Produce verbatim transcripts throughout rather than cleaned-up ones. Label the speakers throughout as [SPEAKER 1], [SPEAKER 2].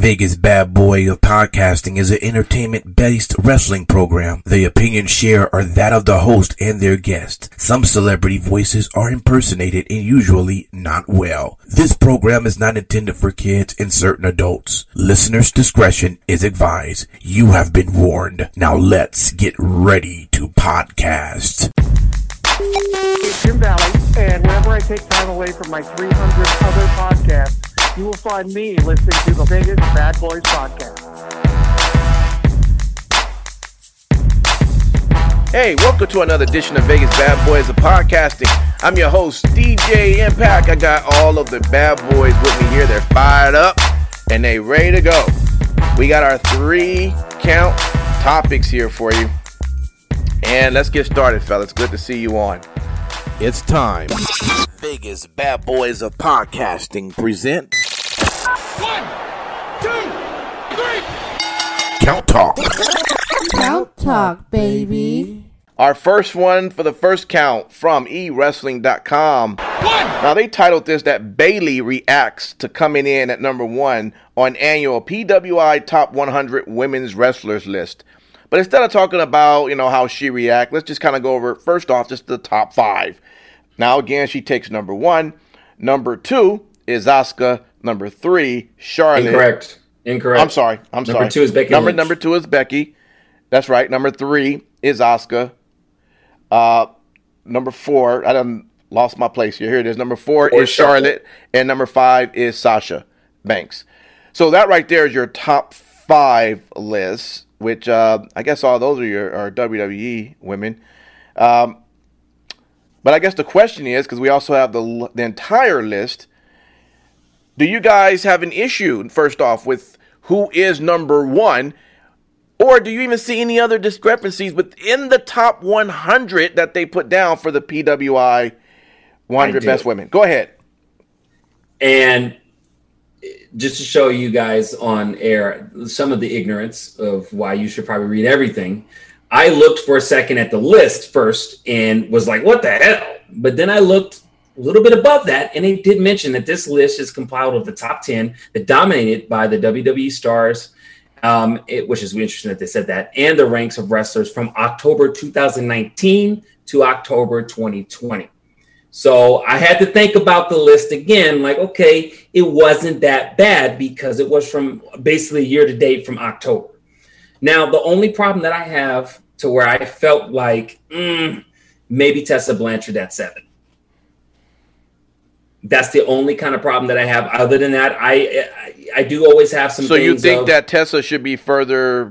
[SPEAKER 1] Vegas Bad Boy of Podcasting is an entertainment-based wrestling program. The opinions shared are that of the host and their guest. Some celebrity voices are impersonated and usually not well. This program is not intended for kids and certain adults. Listeners' discretion is advised. You have been warned. Now let's get ready to podcast.
[SPEAKER 2] It's Jim Valley, and whenever I take time away from my three hundred other podcasts, you will find me listening to the Vegas Bad Boys podcast.
[SPEAKER 3] Hey, welcome to another edition of Vegas Bad Boys of Podcasting. I'm your host, D J Impact. I got all of the bad boys with me here. They're fired up, and they ready to go. We got our three count topics here for you. And let's get started, fellas. Good to see you on. It's time.
[SPEAKER 1] Vegas Bad Boys of Podcasting present
[SPEAKER 4] One, two, three.
[SPEAKER 1] Count Talk.
[SPEAKER 5] Count Talk, baby.
[SPEAKER 3] Our first one for the first count from e wrestling dot com.
[SPEAKER 4] One.
[SPEAKER 3] Now, they titled this that Bayley reacts to coming in at number one on annual P W I Top one hundred Women's Wrestlers list. But instead of talking about, you know, how she reacts, let's just kind of go over, first off, just the top five. Now, again, she takes number one. Number two is Asuka. Number three, Charlotte.
[SPEAKER 6] Incorrect. Incorrect.
[SPEAKER 3] I'm sorry. I'm
[SPEAKER 6] number
[SPEAKER 3] sorry.
[SPEAKER 6] Number two is Becky
[SPEAKER 3] Number,
[SPEAKER 6] Lynch.
[SPEAKER 3] number two is Becky. That's right. Number three is Asuka. Uh, number four, I done lost my place here. Here it is. Number four
[SPEAKER 6] Or
[SPEAKER 3] is Charlotte. And number five is Sasha Banks. So that right there is your top five list, which uh, I guess all those are your are W W E women. Um, but I guess the question is, because we also have the the entire list, do you guys have an issue, first off, with who is number one? Or do you even see any other discrepancies within the top one hundred that they put down for the P W I one hundred Best Women? Go ahead.
[SPEAKER 6] And just to show you guys on air some of the ignorance of why you should probably read everything, I looked for a second at the list first and was like, what the hell? But then I looked a little bit above that, and it did mention that this list is compiled of the top ten that dominated by the W W E stars, um, it, which is interesting that they said that, and the ranks of wrestlers from October two thousand nineteen to October twenty twenty. So I had to think about the list again, like, okay, it wasn't that bad because it was from basically year to date from October. Now, the only problem that I have to where I felt like mm, maybe Tessa Blanchard at seven. That's the only kind of problem that I have. Other than that, I I, I do always have some.
[SPEAKER 3] So
[SPEAKER 6] things
[SPEAKER 3] you think
[SPEAKER 6] of,
[SPEAKER 3] that Tessa should be further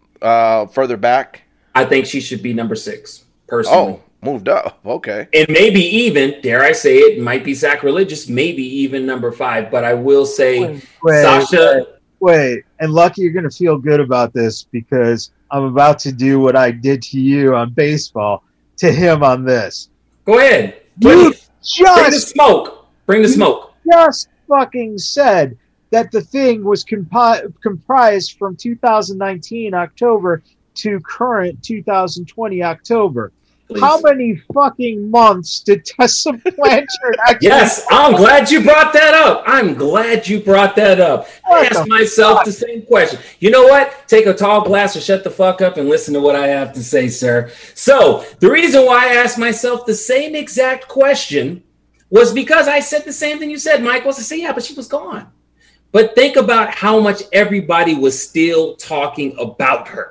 [SPEAKER 3] uh, further back?
[SPEAKER 6] I think she should be number six, personally.
[SPEAKER 3] Oh, moved up. Okay.
[SPEAKER 6] And maybe even, dare I say it, might be sacrilegious, maybe even number five. But I will say,
[SPEAKER 7] wait, wait,
[SPEAKER 6] Sasha.
[SPEAKER 7] Wait, wait, and Lucky, you're going to feel good about this because I'm about to do what I did to you on baseball to him on this.
[SPEAKER 6] Go ahead.
[SPEAKER 7] You
[SPEAKER 6] Please. Bring the
[SPEAKER 7] just,
[SPEAKER 6] smoke. Bring the smoke.
[SPEAKER 7] just fucking said that the thing was compi- comprised from two thousand nineteen October to current two thousand twenty October.
[SPEAKER 6] Please.
[SPEAKER 7] How many fucking months did Tessa Blanchard actually?
[SPEAKER 6] Yes, I'm glad you brought that up. I'm glad you brought that up. I
[SPEAKER 7] What
[SPEAKER 6] asked
[SPEAKER 7] the
[SPEAKER 6] myself
[SPEAKER 7] fuck?
[SPEAKER 6] the same question. You know what? Take a tall glass or shut the fuck up and listen to what I have to say, sir. So the reason why I asked myself the same exact question was because I said the same thing you said, Michael. I said, yeah, but she was gone. But think about how much everybody was still talking about her.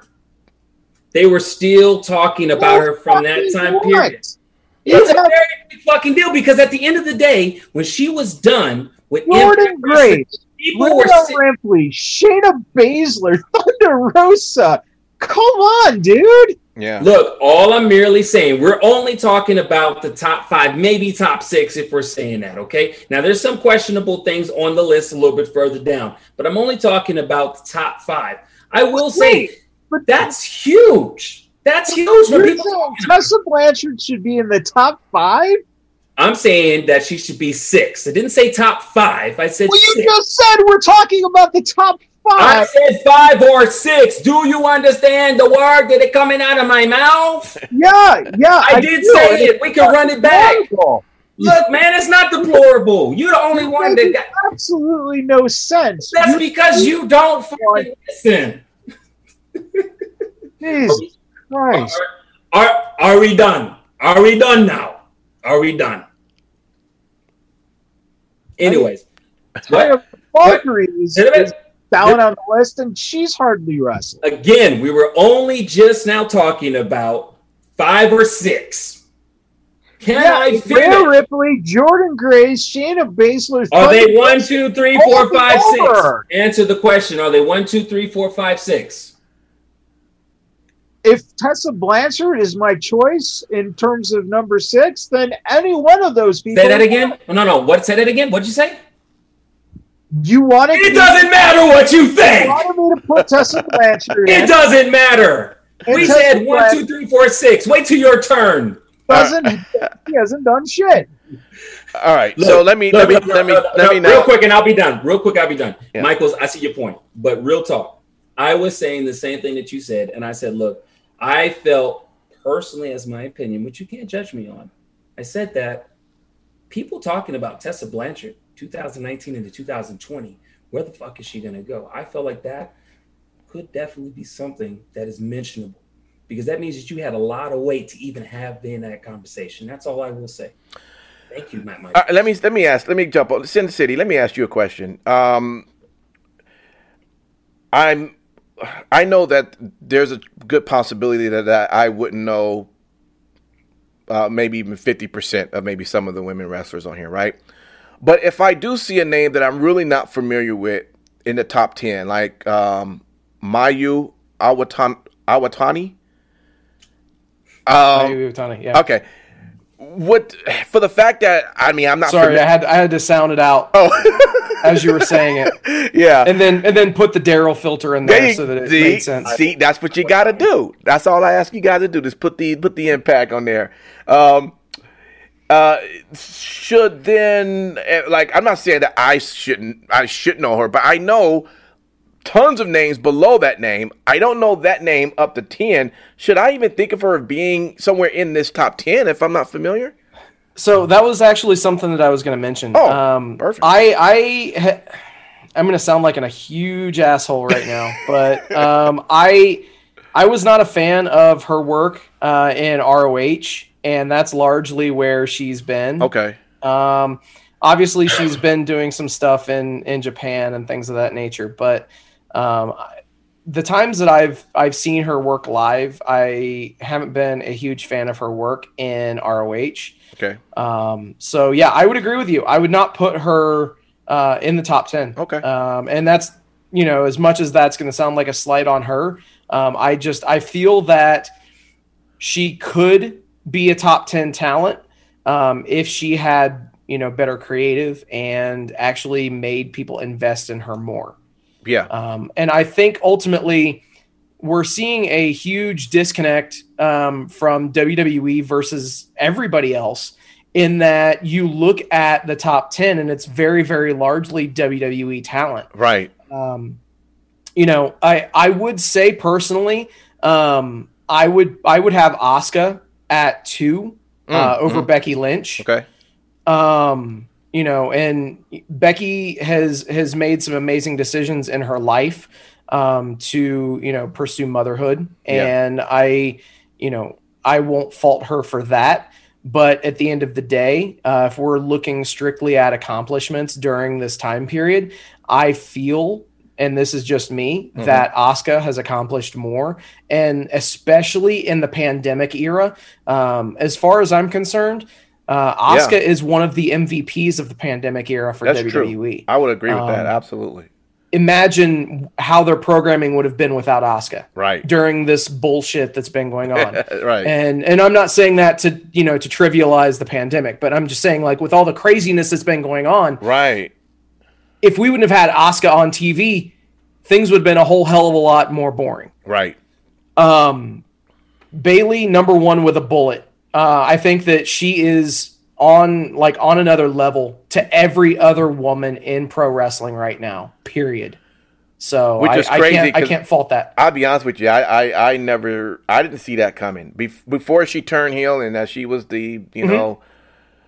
[SPEAKER 6] They were still talking about her from that time period. It's a very big fucking deal because at the end of the day, when she was done with
[SPEAKER 7] Jordan
[SPEAKER 6] Impact
[SPEAKER 7] Grace,
[SPEAKER 6] Wrestling, people were
[SPEAKER 7] Rhea
[SPEAKER 6] si-
[SPEAKER 7] Ripley, Shayna Baszler, Thunder Rosa. Come on, dude.
[SPEAKER 3] Yeah.
[SPEAKER 6] Look, all I'm merely saying, we're only talking about the top five, maybe top six if we're saying that, okay? Now, there's some questionable things on the list a little bit further down, but I'm only talking about the top five. I will say,
[SPEAKER 7] But
[SPEAKER 6] that's huge. That's huge. When
[SPEAKER 7] you're
[SPEAKER 6] people
[SPEAKER 7] saying
[SPEAKER 6] talking about-
[SPEAKER 7] Tessa Blanchard should be in the top five?
[SPEAKER 6] I'm saying that she should be six. I didn't say top five. I said
[SPEAKER 7] Well, you
[SPEAKER 6] six.
[SPEAKER 7] just said we're talking about the top
[SPEAKER 6] I
[SPEAKER 7] five.
[SPEAKER 6] said five or six. Do you understand the word that it coming out of my mouth?
[SPEAKER 7] Yeah, yeah.
[SPEAKER 6] I did
[SPEAKER 7] do.
[SPEAKER 6] say
[SPEAKER 7] And
[SPEAKER 6] it.
[SPEAKER 7] it's
[SPEAKER 6] We can run it back.
[SPEAKER 7] logical.
[SPEAKER 6] Look, man, it's not deplorable. You're the only one that got
[SPEAKER 7] absolutely no sense.
[SPEAKER 6] That's
[SPEAKER 7] you,
[SPEAKER 6] because you don't fucking listen.
[SPEAKER 7] Jesus Christ.
[SPEAKER 6] Are, are, are we done? Are we done now? Are we done? Anyways.
[SPEAKER 7] Taya Valkyrie is, is down on the list, and she's hardly wrestled.
[SPEAKER 6] Again, we were only just now talking about five or six. Can
[SPEAKER 7] yeah,
[SPEAKER 6] I finish?
[SPEAKER 7] Rhea Ripley, Jordan Grace, Shayna Baszler.
[SPEAKER 6] Are they one, two, three, four, five, six? Answer the question. Are they one, two, three, four, five, six?
[SPEAKER 7] If Tessa Blanchard is my choice in terms of number six, then any one of those people.
[SPEAKER 6] Say that again? Oh, no, no. What? Say that again. What'd you say?
[SPEAKER 7] You wanted
[SPEAKER 6] It doesn't matter what you think.
[SPEAKER 7] You wanted me to put Tessa Blanchard in.
[SPEAKER 6] It doesn't matter.
[SPEAKER 7] And
[SPEAKER 6] we
[SPEAKER 7] Tessa
[SPEAKER 6] said one,
[SPEAKER 7] Blanchard
[SPEAKER 6] two, three, four, six. Wait till your turn.
[SPEAKER 7] Doesn't he hasn't done shit.
[SPEAKER 3] All right,
[SPEAKER 6] Look,
[SPEAKER 3] so let me
[SPEAKER 6] look,
[SPEAKER 3] let me
[SPEAKER 6] look,
[SPEAKER 3] let me
[SPEAKER 6] look,
[SPEAKER 3] let me
[SPEAKER 6] look,
[SPEAKER 3] now.
[SPEAKER 6] real quick, and I'll be done. Real quick, I'll be done.
[SPEAKER 3] Yeah.
[SPEAKER 6] Michaels, I see your point, but real talk. I was saying the same thing that you said, and I said, look, I felt personally, as my opinion, which you can't judge me on. I said that people talking about Tessa Blanchard, two thousand nineteen into two thousand twenty, where the fuck is she gonna go? I felt like that could definitely be something that is mentionable. Because that means that you had a lot of weight to even have been in that conversation. That's all I will say. Thank you, Matt Mike.
[SPEAKER 3] Uh, let me let me ask. Let me jump on Sin City. Let me ask you a question. Um, I'm. I know that there's a good possibility that, that I wouldn't know. Uh, maybe even fifty percent of maybe some of the women wrestlers on here, right? But if I do see a name that I'm really not familiar with in the top ten, like um, Mayu Awatani. Awatani Um,
[SPEAKER 8] Utani, yeah.
[SPEAKER 3] Okay. What for the fact that I mean I'm not
[SPEAKER 8] sorry
[SPEAKER 3] familiar-
[SPEAKER 8] I had I had to sound it out
[SPEAKER 3] oh.
[SPEAKER 8] as you were saying it,
[SPEAKER 3] yeah,
[SPEAKER 8] and then and then put the Daryl filter in there,
[SPEAKER 3] there you,
[SPEAKER 8] so that it
[SPEAKER 3] see,
[SPEAKER 8] made sense.
[SPEAKER 3] See, that's what you got to do. That's all I ask you guys to do. Just put the put the impact on there. Um, uh, should then like I'm not saying that I shouldn't I should know her, but I know tons of names below that name. I don't know that name up to ten. Should I even think of her being somewhere in this top ten if I'm not familiar?
[SPEAKER 8] So that was actually something that I was going to mention.
[SPEAKER 3] Oh,
[SPEAKER 8] um,
[SPEAKER 3] perfect.
[SPEAKER 8] I, I, ha- I'm going to sound like a huge asshole right now, but um, I, I was not a fan of her work uh, in R O H, and that's largely where she's been.
[SPEAKER 3] Okay.
[SPEAKER 8] Um, obviously, she's been doing some stuff in, in Japan and things of that nature, but um, the times that I've I've seen her work live, I haven't been a huge fan of her work in R O H.
[SPEAKER 3] Okay.
[SPEAKER 8] Um, so yeah, I would agree with you. I would not put her uh, in the top ten.
[SPEAKER 3] Okay.
[SPEAKER 8] Um, and that's, you know, as much as that's going to sound like a slight on her, um, I just I feel that she could be a top ten talent um, if she had, you know, better creative and actually made people invest in her more.
[SPEAKER 3] Yeah.
[SPEAKER 8] Um, and I think ultimately we're seeing a huge disconnect um, from W W E versus everybody else in that you look at the top ten and it's very, very largely W W E talent.
[SPEAKER 3] Right.
[SPEAKER 8] Um, you know, I, I would say personally, um, I would, I would have Asuka at two uh,
[SPEAKER 3] Mm,
[SPEAKER 8] over
[SPEAKER 3] mm.
[SPEAKER 8] Becky Lynch.
[SPEAKER 3] Okay.
[SPEAKER 8] Um, you know, and Becky has has made some amazing decisions in her life um, to, you know, pursue motherhood.
[SPEAKER 3] Yeah.
[SPEAKER 8] And I, you know, I won't fault her for that. But at the end of the day, uh, if we're looking strictly at accomplishments during this time period, I feel, and this is just me,
[SPEAKER 3] Mm-hmm.
[SPEAKER 8] that Asuka has accomplished more. And especially in the pandemic era, um, as far as I'm concerned, Uh, Asuka
[SPEAKER 3] Yeah.
[SPEAKER 8] is one of the M V Ps of the pandemic era for
[SPEAKER 3] That's
[SPEAKER 8] W W E.
[SPEAKER 3] true. I would agree with that.
[SPEAKER 8] Um,
[SPEAKER 3] Absolutely.
[SPEAKER 8] Imagine how their programming would have been without Asuka
[SPEAKER 3] Right.
[SPEAKER 8] during this bullshit that's been going on.
[SPEAKER 3] Right.
[SPEAKER 8] And and I'm not saying that to, you know, to trivialize the pandemic, but I'm just saying, like, with all the craziness that's been going on,
[SPEAKER 3] Right.
[SPEAKER 8] if we wouldn't have had Asuka on T V, things would have been a whole hell of a lot more boring.
[SPEAKER 3] Right.
[SPEAKER 8] Um, Bayley, number one with a bullet. Uh, I think that she is on like on another level to every other woman in pro wrestling right now. Period. So
[SPEAKER 3] Which
[SPEAKER 8] I,
[SPEAKER 3] is
[SPEAKER 8] I
[SPEAKER 3] crazy,
[SPEAKER 8] can't I
[SPEAKER 3] 'cause
[SPEAKER 8] can't fault that.
[SPEAKER 3] I'll be honest with you. I, I, I never, I didn't see that coming. Bef- before she turned heel and that she was the, you
[SPEAKER 8] Mhm.
[SPEAKER 3] know,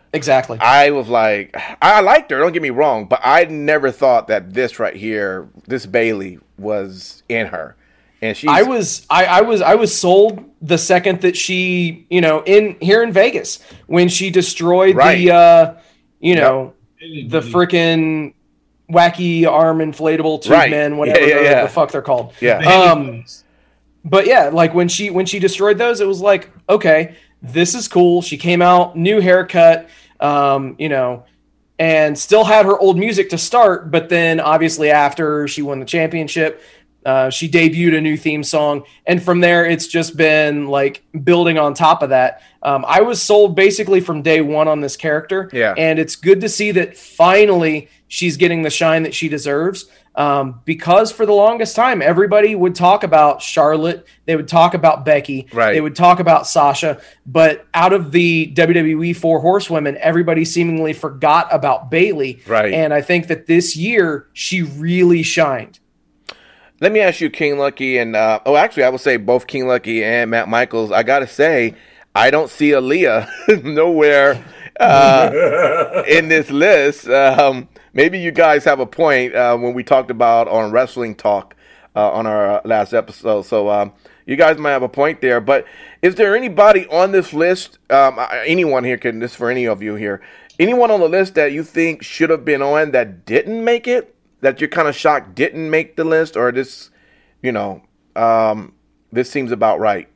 [SPEAKER 8] exactly.
[SPEAKER 3] I was like, I liked her. Don't get me wrong, but I never thought that this right here, this Bayley, was in her. And she,
[SPEAKER 8] I was, I, I was, I was sold the second that she, you know, in here in Vegas when she destroyed
[SPEAKER 3] Right.
[SPEAKER 8] the, uh, you know, the freaking wacky arm inflatable tube
[SPEAKER 3] Right.
[SPEAKER 8] men, whatever
[SPEAKER 3] Yeah, yeah,
[SPEAKER 8] the,
[SPEAKER 3] yeah.
[SPEAKER 8] the fuck they're called.
[SPEAKER 3] Yeah.
[SPEAKER 8] Um, but yeah, like when she when she destroyed those, it was like, okay, this is cool. She came out, new haircut, um, you know, and still had her old music to start. But then obviously after she won the championship, uh, she debuted a new theme song. And from there, it's just been like building on top of that. Um, I was sold basically from day one on this character.
[SPEAKER 3] Yeah.
[SPEAKER 8] And it's good to see that finally she's getting the shine that she deserves. Um, because for the longest time, everybody would talk about Charlotte. They would talk about Becky.
[SPEAKER 3] Right.
[SPEAKER 8] They would talk about Sasha. But out of the W W E Four Horsewomen, everybody seemingly forgot about Bayley.
[SPEAKER 3] Right.
[SPEAKER 8] And I think that this year, she really shined.
[SPEAKER 3] Let me ask you, King Lucky, and uh, oh, actually, I would say both King Lucky and Matt Michaels. I gotta say, I don't see Aaliyah nowhere uh, in this list. Um, maybe you guys have a point uh, when we talked about on Wrestling Talk uh, on our last episode. So um, you guys might have a point there. But is there anybody on this list? Um, anyone here can? This is for any of you here. Anyone on the list that you think should have been on that didn't make it? That you're kind of shocked didn't make the list, or this, you know, um, this seems about right?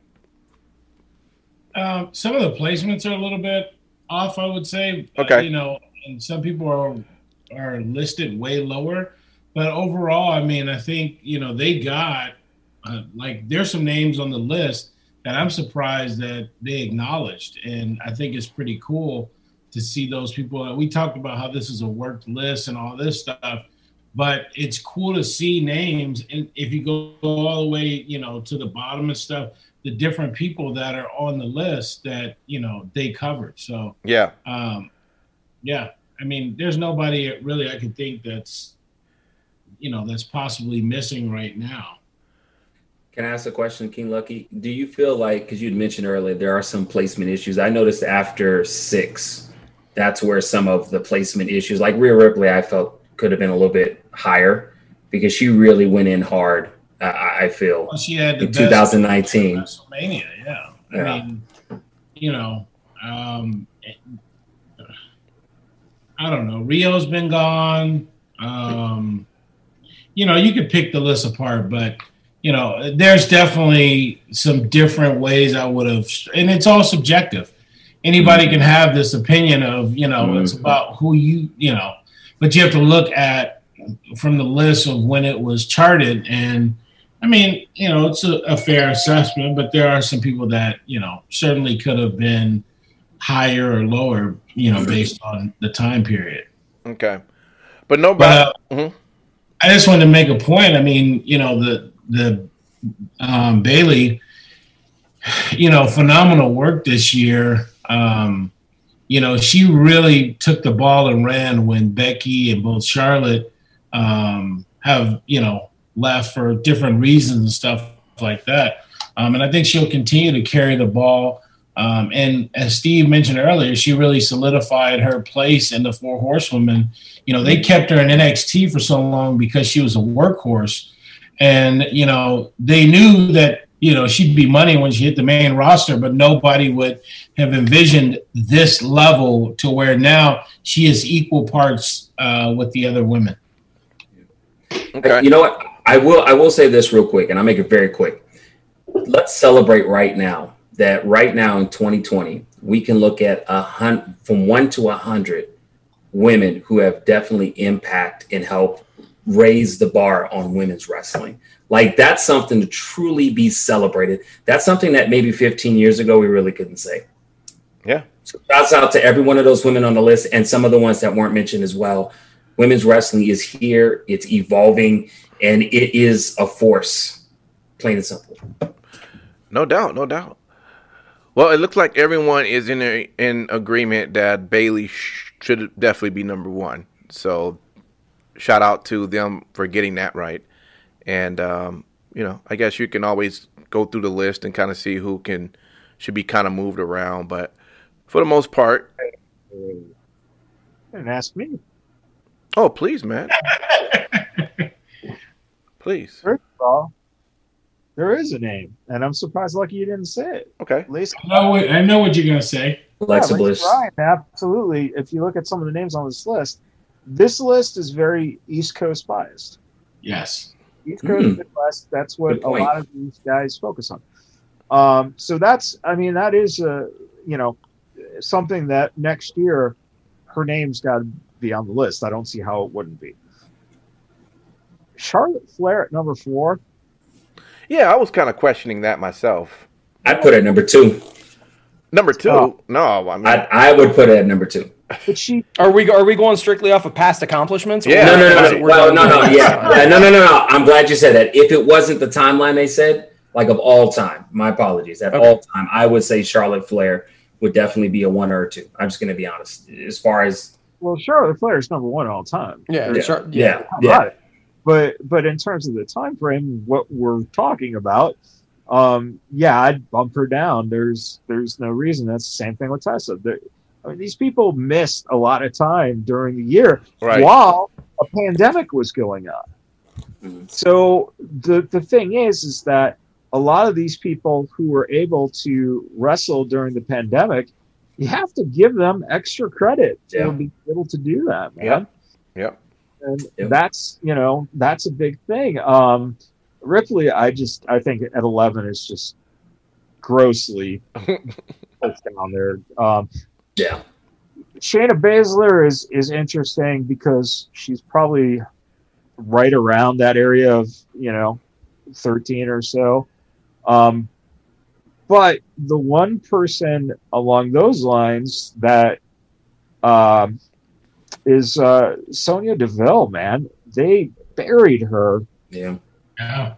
[SPEAKER 9] Um, some of the placements are a little bit off, I would say.
[SPEAKER 3] Okay.
[SPEAKER 9] Uh, you know, and some people are are listed way lower, but overall, I mean, I think you know they got uh, like there's some names on the list that I'm surprised that they acknowledged, and I think it's pretty cool to see those people. We talked about how this is a worked list and all this stuff. But it's cool to see names, and if you go all the way, you know, to the bottom and stuff, the different people that are on the list that you know they covered. So
[SPEAKER 3] yeah,
[SPEAKER 9] um, yeah. I mean, there's nobody really I can think that's, you know, that's possibly missing right now.
[SPEAKER 6] Can I ask a question, King Lucky? Do you feel like, because you'd mentioned earlier, there are some placement issues. I noticed after six, that's where some of the placement issues, like Rhea Ripley, I felt could have been a little bit higher because she really went in hard. Uh, I feel
[SPEAKER 9] well, she had the
[SPEAKER 6] in twenty nineteen
[SPEAKER 9] WrestleMania. Yeah, I
[SPEAKER 6] yeah.
[SPEAKER 9] mean, you know, um, I don't know. Rio's been gone. Um, you know, you could pick the list apart, but you know, there's definitely some different ways I would have, and it's all subjective. Anybody mm-hmm. can have this opinion of, you know, mm-hmm. it's about who you, you know. But you have to look at from the list of when it was charted. And, I mean, you know, it's a, a fair assessment, but there are some people that, you know, certainly could have been higher or lower, you know, based on the time period.
[SPEAKER 3] Okay. But nobody.
[SPEAKER 9] But, uh,
[SPEAKER 3] mm-hmm.
[SPEAKER 9] I just wanted to make a point. I mean, you know, the, the um, Bayley, you know, phenomenal work this year. Um You know, she really took the ball and ran when Becky and both Charlotte um, have, you know, left for different reasons and stuff like that. Um, and I think she'll continue to carry the ball. Um, and as Steve mentioned earlier, she really solidified her place in the Four Horsewomen. You know, they kept her in N X T for so long because she was a workhorse. And, you know, they knew that, you know, she'd be money when she hit the main roster, but nobody would have envisioned this level to where now she is equal parts uh, with the other women.
[SPEAKER 6] Okay. You know what? I will I will say this real quick, and I'll make it very quick. Let's celebrate right now that right now in twenty twenty, we can look at a hun- from one to a hundred women who have definitely impact and help raise the bar on women's wrestling. Like, that's something to truly be celebrated. That's something that maybe fifteen years ago we really couldn't say.
[SPEAKER 3] Yeah.
[SPEAKER 6] So shouts out to every one of those women on the list and some of the ones that weren't mentioned as well. Women's wrestling is here. It's evolving, and it is a force, plain and simple.
[SPEAKER 3] No doubt, no doubt. Well, it looks like everyone is in a, in agreement that Bayley sh- should definitely be number one. So shout out to them for getting that right. And, um, you know, I guess you can always go through the list and kind of see who can should be kind of moved around. But for the most part,
[SPEAKER 7] Didn't ask me.
[SPEAKER 3] Oh, please, man. Please.
[SPEAKER 7] First of all, there is a name, and I'm surprised, Lucky, you didn't say it.
[SPEAKER 3] Okay.
[SPEAKER 7] Lisa,
[SPEAKER 9] I know what, I know what you're gonna say.
[SPEAKER 6] Alexa
[SPEAKER 7] yeah,
[SPEAKER 6] Bliss.
[SPEAKER 7] Lisa Ryan, absolutely. If you look at some of the names on this list, this list is very East Coast biased.
[SPEAKER 9] Yes.
[SPEAKER 7] East Coast,
[SPEAKER 6] Mm.
[SPEAKER 7] Midwest, that's what
[SPEAKER 6] Good
[SPEAKER 7] a
[SPEAKER 6] point.
[SPEAKER 7] lot of these guys focus on. Um, so that's, I mean, that is, a, you know, something that next year her name's got to be on the list. I don't see how it wouldn't be. Charlotte Flair at number four.
[SPEAKER 3] Yeah, I was kind of questioning that myself.
[SPEAKER 6] I'd put it at number two.
[SPEAKER 3] Number two?
[SPEAKER 7] Oh.
[SPEAKER 3] No, I mean,
[SPEAKER 6] I I would put it at number two.
[SPEAKER 7] But she,
[SPEAKER 8] Are we are we going strictly off of past accomplishments?
[SPEAKER 3] Yeah.
[SPEAKER 6] No, no, no,
[SPEAKER 8] Is
[SPEAKER 6] no.
[SPEAKER 8] it- we're
[SPEAKER 6] Well,
[SPEAKER 8] done
[SPEAKER 6] no, no,
[SPEAKER 8] with-
[SPEAKER 6] yeah. yeah. No, no, no, no. I'm glad you said that. If it wasn't the timeline they said, like of all time, my apologies, at
[SPEAKER 8] Okay.
[SPEAKER 6] all time, I would say Charlotte Flair would definitely be a one or a two. I'm just going to be honest. As far as,
[SPEAKER 7] well, Charlotte Flair is number one all time.
[SPEAKER 8] Yeah,
[SPEAKER 6] yeah,
[SPEAKER 8] Char-
[SPEAKER 6] yeah,
[SPEAKER 7] How
[SPEAKER 6] yeah.
[SPEAKER 7] about it? But but in terms of the time frame, what we're talking about, um, yeah, I'd bump her down. There's there's no reason. That's the same thing with Tessa. There, I mean, these people missed a lot of time during the year
[SPEAKER 3] Right.
[SPEAKER 7] while a pandemic was going on.
[SPEAKER 6] Mhm.
[SPEAKER 7] So the the thing is, is that a lot of these people who were able to wrestle during the pandemic, you have to give them extra credit to
[SPEAKER 6] Yeah.
[SPEAKER 7] be able to do that, man.
[SPEAKER 3] Yep. Yep.
[SPEAKER 7] And
[SPEAKER 6] Yep.
[SPEAKER 7] that's, you know, that's a big thing. Um, Ripley, I just, I think at eleven is just grossly put down there. Um,
[SPEAKER 6] Yeah.
[SPEAKER 7] Shayna Baszler is, is interesting because she's probably right around that area of, you know, thirteen or so. Um, but the one person along those lines that, um, is uh, Sonya Deville, man. They buried her.
[SPEAKER 6] Yeah.
[SPEAKER 9] Yeah.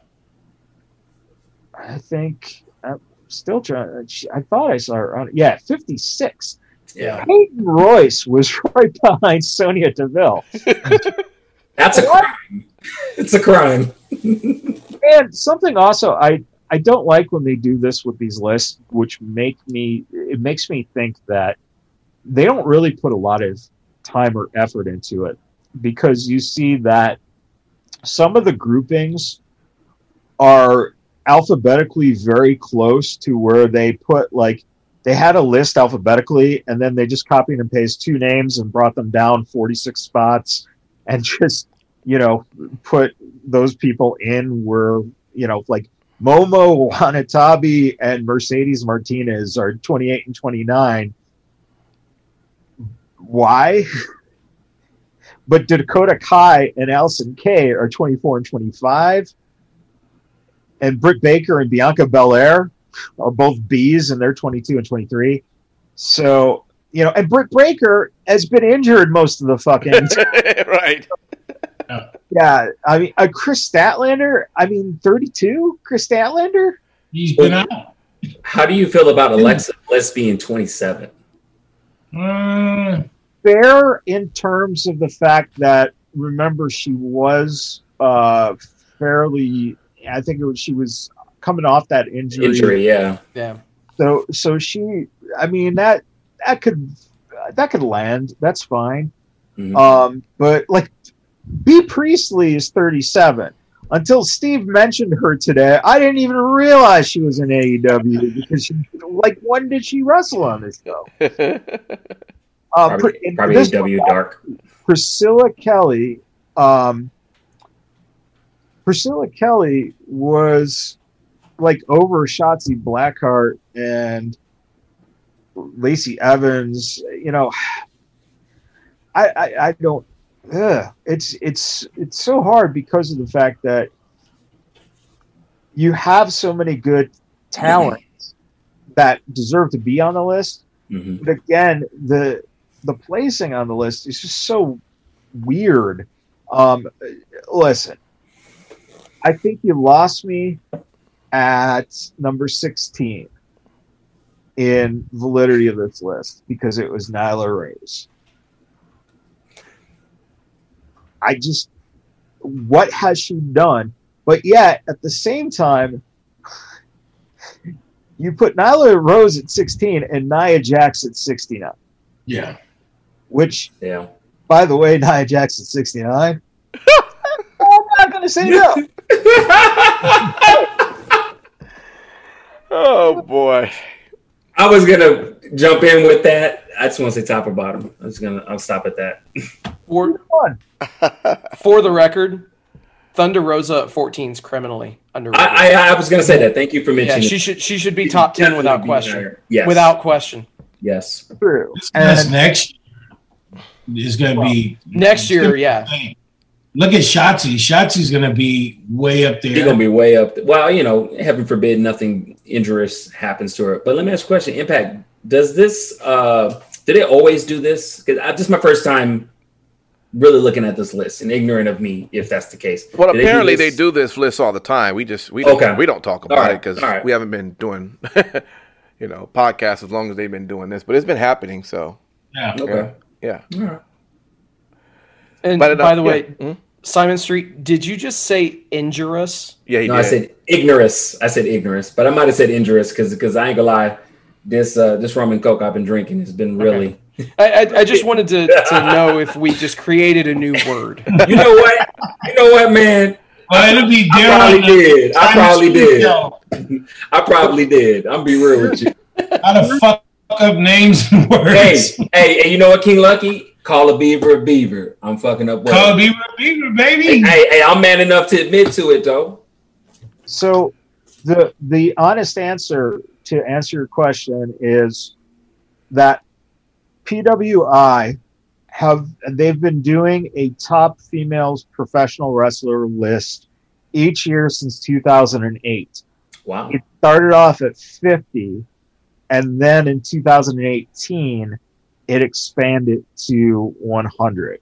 [SPEAKER 7] I think I'm still trying. she- I thought I saw her on. Yeah, fifty-six.
[SPEAKER 6] Yeah.
[SPEAKER 7] Peyton Royce was right behind Sonya Deville.
[SPEAKER 6] That's a crime. It's a crime.
[SPEAKER 7] And something also I I don't like when they do this with these lists, which make me it makes me think that they don't really put a lot of time or effort into it, because you see that some of the groupings are alphabetically very close to where they put, like, they had a list alphabetically and then they just copied and pasted two names and brought them down forty-six spots and just, you know, put those people in where, you know, like Momo Wanatabe and Mercedes Martinez are twenty-eight and twenty-nine. Why? But Dakota Kai and Allison Kay are twenty-four and twenty-five. And Britt Baker and Bianca Belair are both B's, and they're twenty-two and twenty-three. So, you know, and Britt Baker has been injured most of the fucking
[SPEAKER 3] Right.
[SPEAKER 7] yeah. I mean, uh, Chris Statlander, I mean, thirty-two? Chris Statlander?
[SPEAKER 9] He's been out.
[SPEAKER 6] How do you feel about Alexa Bliss being twenty-seven?
[SPEAKER 9] Uh,
[SPEAKER 7] Fair in terms of the fact that, remember, she was uh, fairly, I think it was, she was coming off that injury.
[SPEAKER 6] Injury, yeah.
[SPEAKER 8] Yeah.
[SPEAKER 7] So, so she, I mean, that, that could, that could land. That's fine.
[SPEAKER 6] Mhm.
[SPEAKER 7] Um, but like, B. Priestley is thirty-seven. Until Steve mentioned her today, I didn't even realize she was in A E W because, she, like, when did she wrestle on this show? Uh,
[SPEAKER 6] Probably,
[SPEAKER 7] Pr- and
[SPEAKER 6] probably
[SPEAKER 7] this
[SPEAKER 6] A E W
[SPEAKER 7] one,
[SPEAKER 6] Dark.
[SPEAKER 7] Priscilla Kelly. Um, Priscilla Kelly was like over Shotzi Blackheart and Lacey Evans. You know, I I, I don't. Ugh. It's it's it's so hard because of the fact that you have so many good talents that deserve to be on the list.
[SPEAKER 6] Mhm.
[SPEAKER 7] But again, the the placing on the list is just so weird. Um, listen, I think you lost me at number sixteen in validity of this list because it was Nyla Rose. I just, what has she done? But yet, at the same time, you put Nyla Rose at sixteen and Nia Jax at sixty-nine.
[SPEAKER 9] yeah.
[SPEAKER 7] which,
[SPEAKER 6] Yeah.
[SPEAKER 7] by the way, Nia Jackson sixty-nine. I'm not going to say no.
[SPEAKER 3] Oh boy.
[SPEAKER 6] I was gonna jump in with that. I just want to say top or bottom. I'm just gonna. I'll stop at that.
[SPEAKER 8] For, for the record, Thunder Rosa at fourteen is criminally underrated.
[SPEAKER 6] I, I, I was gonna say that. Thank you for
[SPEAKER 8] yeah,
[SPEAKER 6] mentioning.
[SPEAKER 8] she should she should be top ten without
[SPEAKER 6] Definitely be
[SPEAKER 8] question.
[SPEAKER 6] higher. Yes.
[SPEAKER 8] Without question.
[SPEAKER 6] Yes.
[SPEAKER 7] True.
[SPEAKER 9] That's
[SPEAKER 7] And
[SPEAKER 9] next is going to be
[SPEAKER 8] Next year, yeah.
[SPEAKER 9] Look at Shotzi. Shotzi's going to be way up
[SPEAKER 6] She's
[SPEAKER 9] there.
[SPEAKER 6] gonna be way up. There. Well, you know, heaven forbid nothing injurious happens to her. But let me ask a question. Impact. Does this? Uh, did they always do this? Because this is my first time really looking at this list and ignorant of me if that's the case.
[SPEAKER 3] Well,
[SPEAKER 6] Did they do
[SPEAKER 3] apparently they
[SPEAKER 6] this-
[SPEAKER 3] do this list all the time. We just we don't,
[SPEAKER 6] Okay.
[SPEAKER 3] we don't talk about
[SPEAKER 6] All right.
[SPEAKER 3] it because
[SPEAKER 6] All right.
[SPEAKER 3] we haven't been doing you know podcasts as long as they've been doing this. But it's been happening. So
[SPEAKER 9] Yeah.
[SPEAKER 6] Okay.
[SPEAKER 3] yeah.
[SPEAKER 6] All right.
[SPEAKER 8] And
[SPEAKER 3] But it-
[SPEAKER 8] by the
[SPEAKER 3] yeah.
[SPEAKER 8] way,
[SPEAKER 3] Mhm.
[SPEAKER 8] Simon Street, did you just say injurious?
[SPEAKER 3] Yeah, he
[SPEAKER 6] No,
[SPEAKER 3] did.
[SPEAKER 6] I said ignorous. I said ignorous, but I might have said injurious because because I ain't gonna lie. This uh, this rum and coke I've been drinking has been really.
[SPEAKER 8] I, I, I just wanted to, to know if we just created a new word.
[SPEAKER 6] You know what? You know what, man?
[SPEAKER 9] Well, it'll be
[SPEAKER 6] I
[SPEAKER 9] Daryl.
[SPEAKER 6] probably
[SPEAKER 9] and
[SPEAKER 6] did. I
[SPEAKER 9] Simon
[SPEAKER 6] probably
[SPEAKER 9] Street
[SPEAKER 6] did.
[SPEAKER 9] show.
[SPEAKER 6] I probably did. I'm be real with you.
[SPEAKER 9] How to fuck up names and words.
[SPEAKER 6] Hey, hey, hey, you know what, King Lucky? Call a beaver a beaver. I'm fucking up.
[SPEAKER 9] Call
[SPEAKER 6] words.
[SPEAKER 9] Beaver Beaver, baby.
[SPEAKER 6] Hey, hey, hey, I'm man enough to admit to it though.
[SPEAKER 7] so the the honest answer to answer your question is that P W I have they've been doing a top females professional wrestler list each year since two thousand eight.
[SPEAKER 6] Wow.
[SPEAKER 7] It started off at fifty, and then in two thousand eighteen it expanded to one hundred.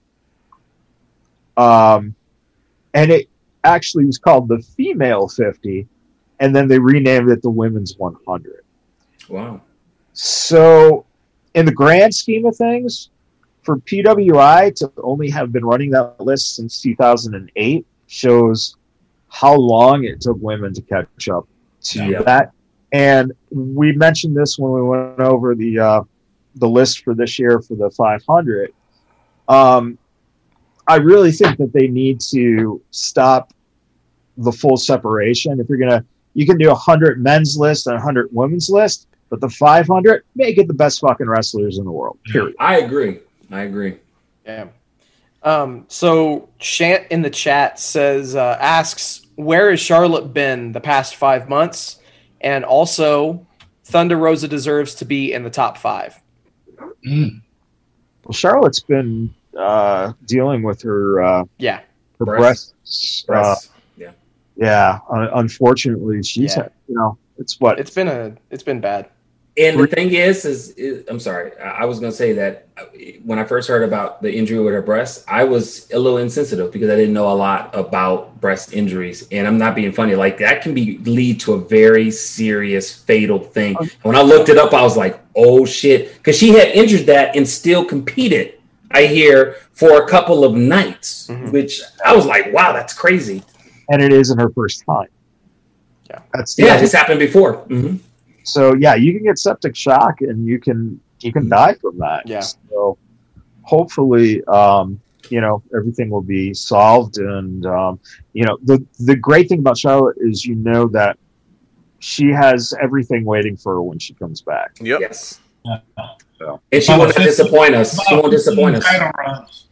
[SPEAKER 7] Um, and it actually was called the female fifty, and then they renamed it the women's one hundred.
[SPEAKER 6] Wow.
[SPEAKER 7] So, in the grand scheme of things, for P W I to only have been running that list since two thousand eight shows how long it took women to catch up to
[SPEAKER 6] Yeah.
[SPEAKER 7] that. And we mentioned this when we went over the uh, the list for this year for the five hundred. Um, I really think that they need to stop the full separation. If you're gonna, you can do a hundred men's list and a hundred women's list, but the five hundred, make it the best fucking wrestlers in the world. Period.
[SPEAKER 6] I agree. I agree.
[SPEAKER 8] Yeah. Um, so Shant in the chat says, uh, asks, where has Charlotte been the past five months? And also, Thunder Rosa deserves to be in the top five.
[SPEAKER 9] Mm.
[SPEAKER 7] Well, Charlotte's been uh, dealing with her uh,
[SPEAKER 8] Yeah.
[SPEAKER 7] her
[SPEAKER 6] Breasts.
[SPEAKER 7] breasts. Uh,
[SPEAKER 6] Breasts. yeah.
[SPEAKER 7] yeah, un- unfortunately, she's
[SPEAKER 8] Yeah.
[SPEAKER 7] had, you know, it's what
[SPEAKER 8] It's been a, it's been bad.
[SPEAKER 6] And the thing is, is, is I'm sorry. I I was going to say that when I first heard about the injury with her breast, I was a little insensitive because I didn't know a lot about breast injuries. And I'm not being funny. Like that can be lead to a very serious, fatal thing. And when I looked it up, I was like, oh shit. Because she had injured that and still competed, I hear, for a couple of nights,
[SPEAKER 8] Mhm.
[SPEAKER 6] which I was like, wow, that's crazy.
[SPEAKER 7] and it isn't her first time.
[SPEAKER 8] Yeah.
[SPEAKER 7] That's the
[SPEAKER 6] Yeah,
[SPEAKER 7] other-
[SPEAKER 6] this happened before. hmm
[SPEAKER 7] So yeah, you can get septic shock and you can you can die from that.
[SPEAKER 8] Yeah.
[SPEAKER 7] So hopefully, um, you know, everything will be solved. And um, you know, the the great thing about Charlotte is you know that she has everything waiting for her when she comes back.
[SPEAKER 3] Yep.
[SPEAKER 6] Yes.
[SPEAKER 9] Yeah.
[SPEAKER 7] So
[SPEAKER 6] And she
[SPEAKER 9] About
[SPEAKER 6] won't
[SPEAKER 9] fifteen
[SPEAKER 6] disappoint us. She won't disappoint us.
[SPEAKER 9] Title runs.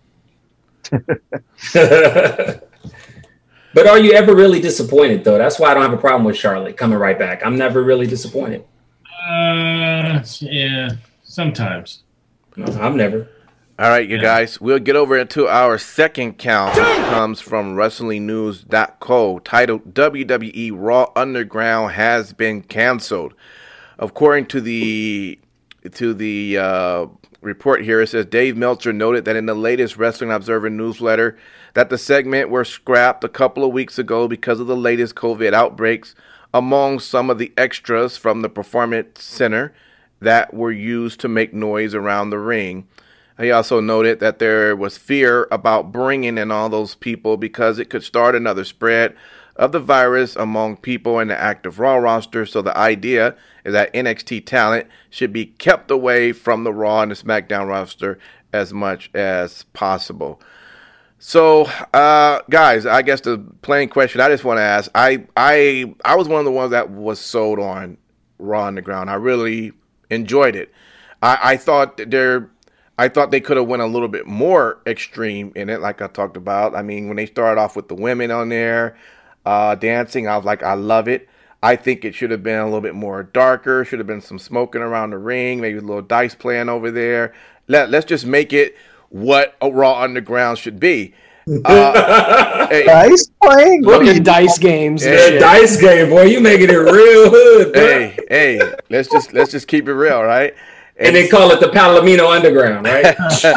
[SPEAKER 6] But are you ever really disappointed, though? That's why I don't have a problem with Charlotte coming right back. I'm never really disappointed.
[SPEAKER 9] Uh, yeah, sometimes.
[SPEAKER 6] No, I'm never.
[SPEAKER 3] All right, you
[SPEAKER 9] Yeah.
[SPEAKER 3] guys, we'll get over into our second count. It comes from wrestling news dot co, titled W W E Raw Underground has been canceled. According to the to the uh, report here, it says Dave Meltzer noted that in the latest Wrestling Observer newsletter that the segment were scrapped a couple of weeks ago because of the latest COVID outbreaks among some of the extras from the Performance Center that were used to make noise around the ring. He also noted that there was fear about bringing in all those people because it could start another spread of the virus among people in the active Raw roster. So the idea is that N X T talent should be kept away from the Raw and the SmackDown roster as much as possible. So, uh, guys, I guess the plain question I just want to ask, I, I, I was one of the ones that was sold on Raw Underground. I really enjoyed it. I, I thought there, I thought they could have went a little bit more extreme in it, like I talked about. I mean, when they started off with the women on there uh, dancing, I was like, I love it. I think it should have been a little bit more darker. Should have been some smoking around the ring, maybe a little dice playing over there. Let, let's just make it what a Raw Underground should be. Uh, hey,
[SPEAKER 7] dice playing?
[SPEAKER 8] Fucking dice games.
[SPEAKER 6] Yeah, dice game, boy. You making it real hood, bro.
[SPEAKER 3] Hey, hey, let's just let's just keep it real, right?
[SPEAKER 6] And, and they call it the Palomino Underground, right?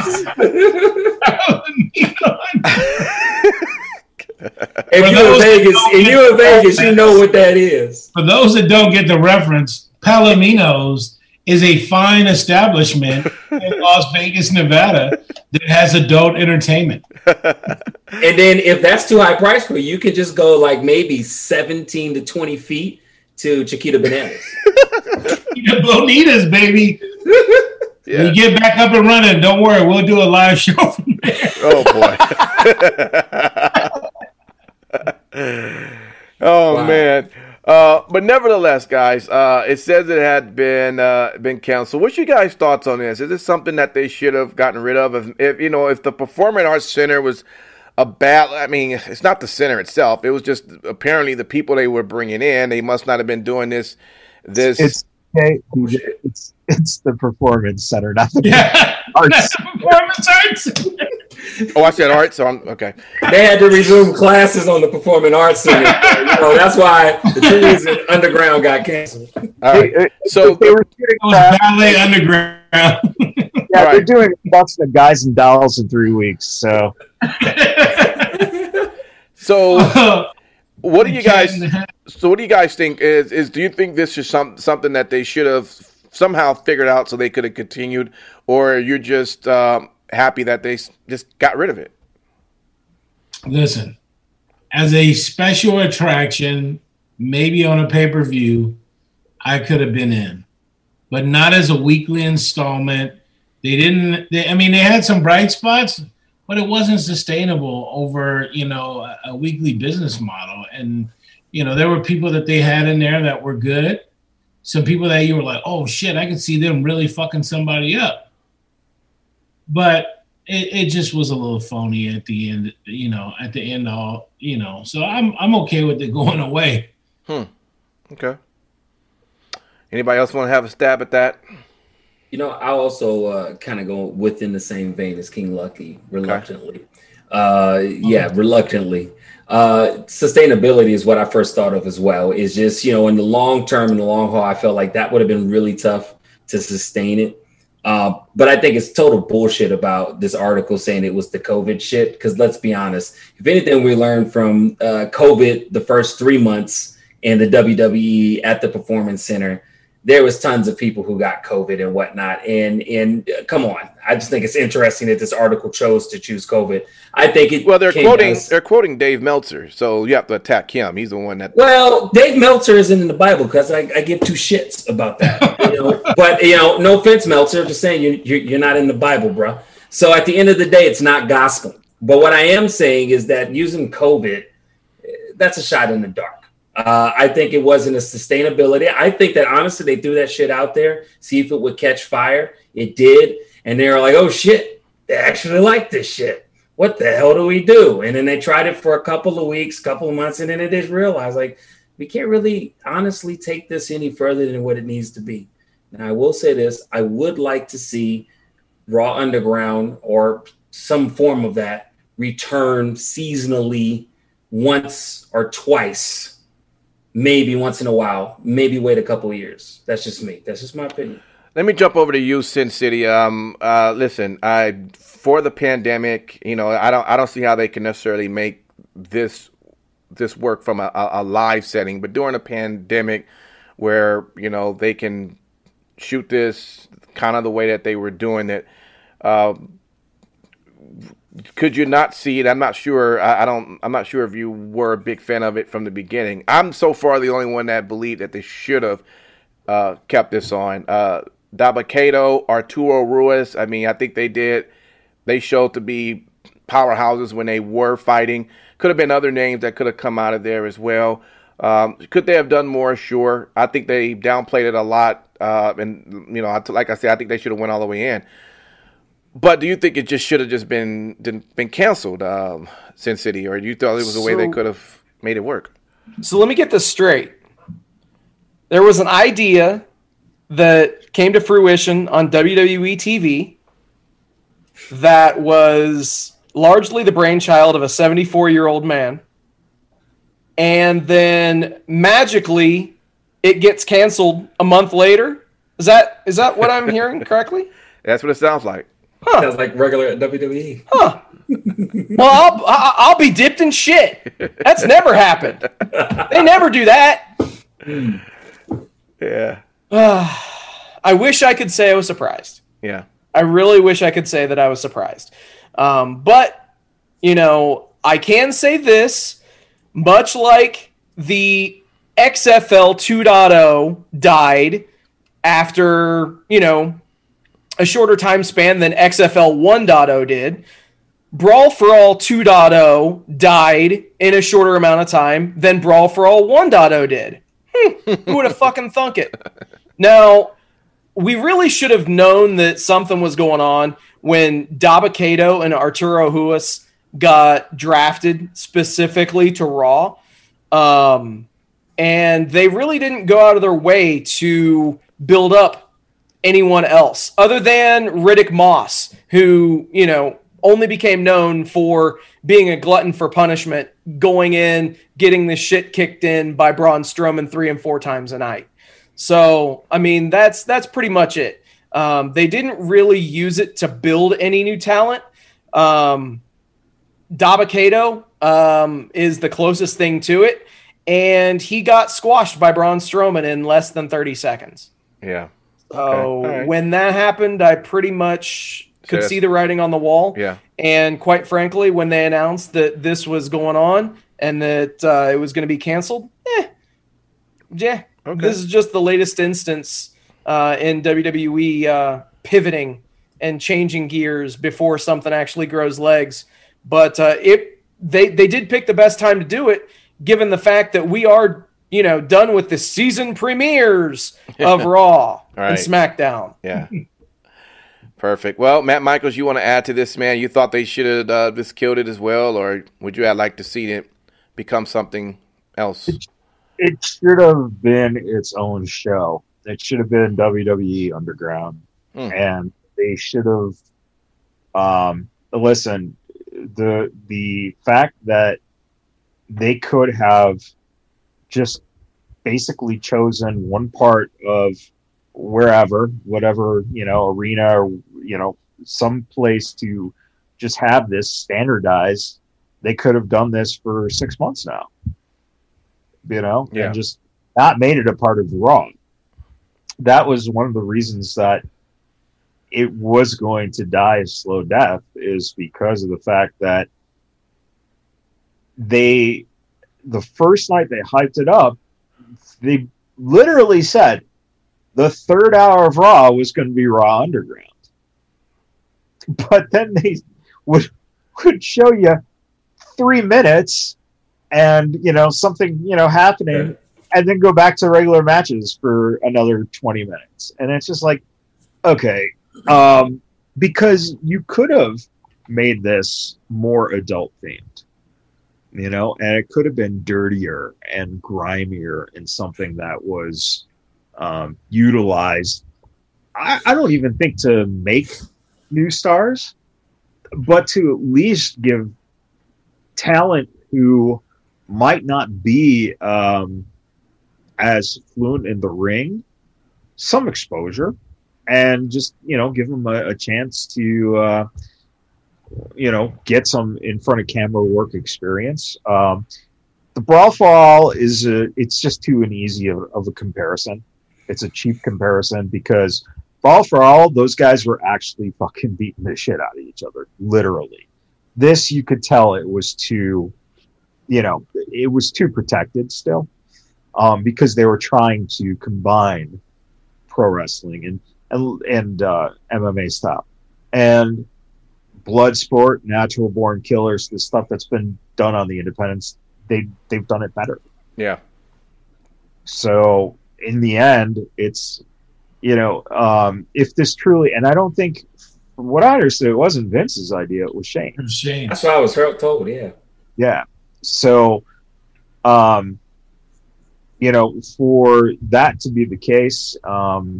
[SPEAKER 6] If you're in Vegas, if you're in Vegas, you know what that is.
[SPEAKER 9] For those that don't get the reference, Palomino's is a fine establishment in Las Vegas, Nevada that has adult entertainment.
[SPEAKER 6] And then if that's too high price for you, you could just go like maybe seventeen to twenty feet to Chiquita Bananas.
[SPEAKER 9] Chiquita Bonitas, baby. Yeah. When you get back up and running, don't worry, we'll do a live show from there.
[SPEAKER 3] Oh, boy. oh, wow. man. Uh, but nevertheless, guys, uh, it says it had been uh, been canceled. What's your guys' thoughts on this? Is this something that they should have gotten rid of? If, if you know, if the Performing Arts Center was a bad, I mean, it's not the center itself. It was just apparently the people they were bringing in. They must not have been doing this. This
[SPEAKER 7] it's it's it's the Performance Center, not the
[SPEAKER 9] yeah.
[SPEAKER 7] Arts.
[SPEAKER 9] Performance Arts.
[SPEAKER 3] Oh, I said art, so I'm okay.
[SPEAKER 6] They had to resume classes on the Performing Arts Center. You know, that's why the two reasons Underground got canceled.
[SPEAKER 3] All right. So
[SPEAKER 7] they were shooting
[SPEAKER 9] Ballet Underground.
[SPEAKER 7] Yeah,
[SPEAKER 3] right.
[SPEAKER 7] They're doing Bucks and Guys and Dolls in three weeks. So,
[SPEAKER 3] so what do you guys? So what do you guys think? Is is do you think this is some something that they should have somehow figured out so they could have continued, or you're just um, happy that they just got rid of it?
[SPEAKER 9] Listen, as a special attraction, maybe on a pay-per-view, I could have been in, but not as a weekly installment. They didn't, they, I mean, they had some bright spots, but it wasn't sustainable over, you know, a, a weekly business model. And, you know, there were people that they had in there that were good. Some people that you were like, oh shit, I could see them really fucking somebody up. But it, it just was a little phony at the end, you know, at the end all, you know. So I'm I'm okay with it going away.
[SPEAKER 3] Hmm. Okay. Anybody else want to have a stab at that?
[SPEAKER 6] You know, I also uh, kind of go within the same vein as King Lucky, reluctantly. Okay. Uh, yeah, okay. reluctantly. Uh, sustainability is what I first thought of as well. Is just, you know, in the long term, in the long haul, I felt like that would have been really tough to sustain it. Uh, but I think it's total bullshit about this article saying it was the COVID shit. Because let's be honest, if anything we learned from uh, COVID the first three months in the W W E at the Performance Center, there was tons of people who got COVID and whatnot. And and uh, come on, I just think it's interesting that this article chose to choose COVID. I think it.
[SPEAKER 3] Well, they're quoting as, they're quoting Dave Meltzer, so you have to attack him. He's the one that.
[SPEAKER 6] Well, Dave Meltzer isn't in the Bible because I, I give two shits about that. You know? But you know, no offense, Meltzer, just saying you you're, you're not in the Bible, bro. So at the end of the day, it's not gospel. But what I am saying is that using COVID, that's a shot in the dark. Uh, I think it wasn't a sustainability. I think that honestly, they threw that shit out there, see if it would catch fire. It did. And they were like, oh shit, they actually like this shit. What the hell do we do? And then they tried it for a couple of weeks, couple of months. And then they just realized like, we can't really honestly take this any further than what it needs to be. Now I will say this, I would like to see Raw Underground or some form of that return seasonally once or twice. Maybe once in a while, maybe wait a couple of years. That's just me. That's just my opinion.
[SPEAKER 3] Let me jump over to you, Sin City. Um, uh, listen, I for the pandemic, you know, I don't, I don't see how they can necessarily make this, this work from a, a live setting. But during a pandemic, where you know they can shoot this kind of the way that they were doing it, uh, could you not see it? I'm not sure. I, I don't. I'm not sure if you were a big fan of it from the beginning. I'm so far the only one that believed that they should have uh, kept this on. Uh, Dabba-Kato, Arturo Ruiz. I mean, I think they did. They showed to be powerhouses when they were fighting. Could have been other names that could have come out of there as well. Um, could they have done more? Sure. I think they downplayed it a lot. Uh, and, you know, like I said, I think they should have went all the way in. But do you think it just should have just been been canceled, um, Sin City? Or you thought it was a way
[SPEAKER 8] So-
[SPEAKER 3] they could have made it work?
[SPEAKER 8] So let me get this straight. There was an idea that came to fruition on W W E T V that was largely the brainchild of a seventy-four-year-old man. And then magically it gets canceled a month later. Is that is that what I'm hearing correctly?
[SPEAKER 3] That's what it sounds like.
[SPEAKER 8] Huh.
[SPEAKER 6] Sounds like regular W W E.
[SPEAKER 8] Huh. Well, I'll, I'll I'll be dipped in shit. That's never happened. They never do that.
[SPEAKER 3] Yeah.
[SPEAKER 8] I wish I could say I was surprised.
[SPEAKER 3] Yeah.
[SPEAKER 8] I really wish I could say that I was surprised. Um, but, you know, I can say this, much like the X F L two point oh died after, you know, a shorter time span than X F L one point oh did, Brawl for All two point oh died in a shorter amount of time than Brawl for All one point oh did. Hmm, who would have fucking thunk it? Now, we really should have known that something was going on when Dabba-Kato and Arturo Ruiz got drafted specifically to Raw. Um, and they really didn't go out of their way to build up anyone else other than Riddick Moss, who, you know, only became known for being a glutton for punishment, going in, getting the shit kicked in by Braun Strowman three and four times a night. So, I mean, that's that's pretty much it. Um, they didn't really use it to build any new talent. Um, Dabba-Kato um, is the closest thing to it, and he got squashed by Braun Strowman in less than thirty seconds.
[SPEAKER 3] Yeah.
[SPEAKER 8] So
[SPEAKER 3] Okay. Right.
[SPEAKER 8] when that happened, I pretty much could
[SPEAKER 3] So
[SPEAKER 8] see the writing on the wall.
[SPEAKER 3] Yeah.
[SPEAKER 8] And quite frankly, when they announced that this was going on and that uh, it was going to be canceled, eh, yeah.
[SPEAKER 3] Okay.
[SPEAKER 8] This is just the latest instance uh, in W W E uh, pivoting and changing gears before something actually grows legs. But uh, it they they did pick the best time to do it, given the fact that we are, you know, done with the season premieres of Raw
[SPEAKER 3] Right.
[SPEAKER 8] and SmackDown.
[SPEAKER 3] Yeah. Perfect. Well, Matt Michaels, you want to add to this, man? You thought they should have uh, just killed it as well, or would you have liked to see it become something else?
[SPEAKER 7] It should have been its own show. It should have been W W E Underground,
[SPEAKER 3] Hmm.
[SPEAKER 7] and they should have. Um, listen, the the fact that they could have just basically chosen one part of wherever, whatever, you know, arena or, you know, some place to just have this standardized. They could have done this for six months now, you know,
[SPEAKER 3] Yeah.
[SPEAKER 7] and just not made it a part of Raw. That was one of the reasons that it was going to die a slow death, is because of the fact that they, the first night they hyped it up, they literally said the third hour of Raw was going to be Raw Underground. But then they would would show you three minutes and, you know, something, you know, happening, and then go back to regular matches for another twenty minutes. And it's just like, okay, um, because you could have made this more adult themed, you know, and it could have been dirtier and grimier and something that was um, utilized. I, I don't even think to make new stars, but to at least give talent who might not be um, as fluent in the ring some exposure, and just, you know, give them a, a chance to, uh, you know, get some in front of camera work experience. Um, the Brawl for All is a, it's just too an easy of, of a comparison. It's a cheap comparison because Brawl for All, those guys were actually fucking beating the shit out of each other, literally. This, you could tell it was too, you know, it was too protected still, um, because they were trying to combine pro wrestling and and, and uh, M M A style. And Bloodsport, Natural Born Killers, the stuff that's been done on the independents, they, they've done it better.
[SPEAKER 3] Yeah.
[SPEAKER 7] So in the end, it's, you know, um, if this truly, and I don't think, from what I understood, it wasn't Vince's idea, it was Shane.
[SPEAKER 9] It was Shane.
[SPEAKER 6] That's what I was told, yeah.
[SPEAKER 7] Yeah. So, um, you know, for that to be the case, um,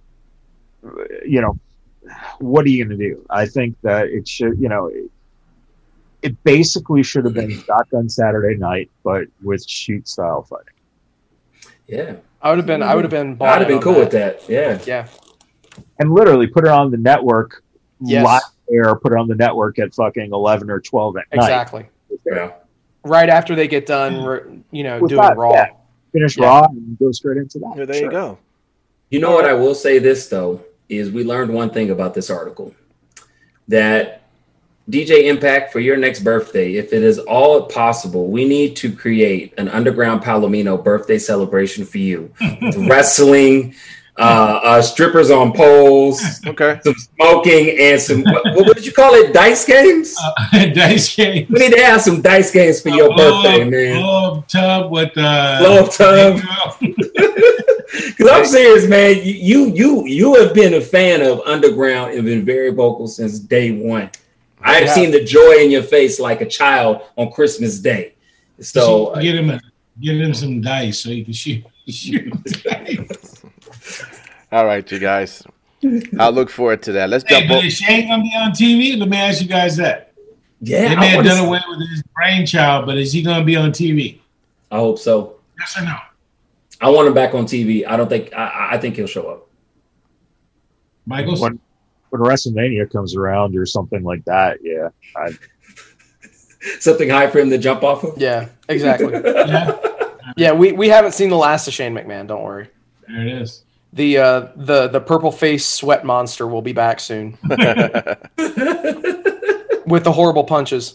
[SPEAKER 7] you know, what are you going to do? I think that it should, you know, it, it basically should have been Shotgun Saturday Night, but with shoot style fighting.
[SPEAKER 6] Yeah,
[SPEAKER 8] I would have been. I would have been.
[SPEAKER 6] I'd have been cool that. with that. Yeah,
[SPEAKER 8] yeah.
[SPEAKER 7] And literally put it on the network
[SPEAKER 8] yes.
[SPEAKER 7] live air. Put it on the network at fucking eleven or twelve at
[SPEAKER 8] exactly.
[SPEAKER 7] night. Exactly.
[SPEAKER 6] Yeah.
[SPEAKER 8] Right after they get done, you know,
[SPEAKER 7] with
[SPEAKER 8] doing
[SPEAKER 7] that,
[SPEAKER 8] Raw.
[SPEAKER 7] Yeah. Finish
[SPEAKER 8] yeah.
[SPEAKER 7] Raw and go straight into that.
[SPEAKER 3] Yeah, there
[SPEAKER 7] sure.
[SPEAKER 3] you go.
[SPEAKER 6] You know what? I will say this though is we learned one thing about this article, that D J Impact, for your next birthday, if it is all possible, we need to create an Underground Palomino birthday celebration for you. With wrestling, uh, uh, strippers on poles,
[SPEAKER 3] okay,
[SPEAKER 6] some smoking, and some, what, what did you call it, dice games?
[SPEAKER 9] Uh, dice games.
[SPEAKER 6] We need to have some dice games for your
[SPEAKER 9] uh,
[SPEAKER 6] birthday,
[SPEAKER 9] blow,
[SPEAKER 6] man.
[SPEAKER 9] Blow up tub with... Uh,
[SPEAKER 6] blow up tub. Because I'm serious, man. You, you, you have been a fan of Underground and been very vocal since day one. I've
[SPEAKER 8] yeah.
[SPEAKER 6] seen the joy in your face like a child on Christmas Day. So
[SPEAKER 9] get him a, get him some dice so he can shoot. shoot dice.
[SPEAKER 3] All right, you guys. I'll look forward to that. Let's
[SPEAKER 9] hey,
[SPEAKER 3] jump.
[SPEAKER 9] But
[SPEAKER 3] o-
[SPEAKER 9] is Shane gonna be on T V? Let me ask you guys that.
[SPEAKER 6] Yeah,
[SPEAKER 9] they may
[SPEAKER 6] I
[SPEAKER 9] have done
[SPEAKER 6] see.
[SPEAKER 9] away with his brainchild, but is he gonna be on T V?
[SPEAKER 6] I hope so.
[SPEAKER 9] Yes or no?
[SPEAKER 6] I want him back on T V. I don't think. I, I think he'll show up.
[SPEAKER 9] Michaels.
[SPEAKER 7] When, when WrestleMania comes around or something like that, yeah, I,
[SPEAKER 6] Something high for him to jump off of.
[SPEAKER 8] Yeah, exactly.
[SPEAKER 9] Yeah.
[SPEAKER 8] Yeah, we, we haven't seen the last of Shane McMahon. Don't worry.
[SPEAKER 9] There it is.
[SPEAKER 8] The uh, the the purple face sweat monster will be back soon with the horrible punches.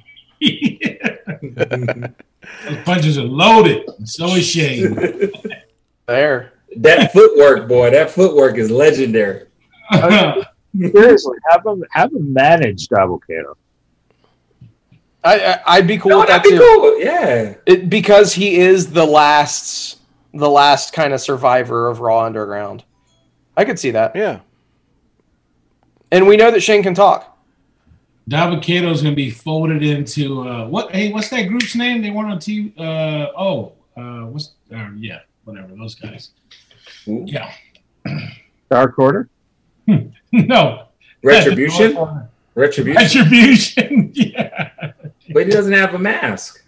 [SPEAKER 9] Those punches are loaded. So is Shane.
[SPEAKER 8] There.
[SPEAKER 6] That footwork, boy. That footwork is legendary.
[SPEAKER 7] seriously, have him have him manage Avocado.
[SPEAKER 8] I, I I'd be cool
[SPEAKER 6] No,
[SPEAKER 8] with that
[SPEAKER 6] that'd be
[SPEAKER 8] too.
[SPEAKER 6] cool. Yeah.
[SPEAKER 8] It, because he is the last the last kind of survivor of Raw Underground. I could see that.
[SPEAKER 3] yeah.
[SPEAKER 8] And we know that Shane can talk.
[SPEAKER 9] Davocato's gonna be folded into uh, what? Hey, what's that group's name? They weren't on T V. Uh, oh, uh, what's? Uh, yeah, whatever. Those guys.
[SPEAKER 6] Ooh.
[SPEAKER 9] Yeah.
[SPEAKER 7] Dark Order.
[SPEAKER 9] No.
[SPEAKER 6] Retribution. Retribution.
[SPEAKER 9] Retribution. Yeah.
[SPEAKER 6] But he doesn't have a mask.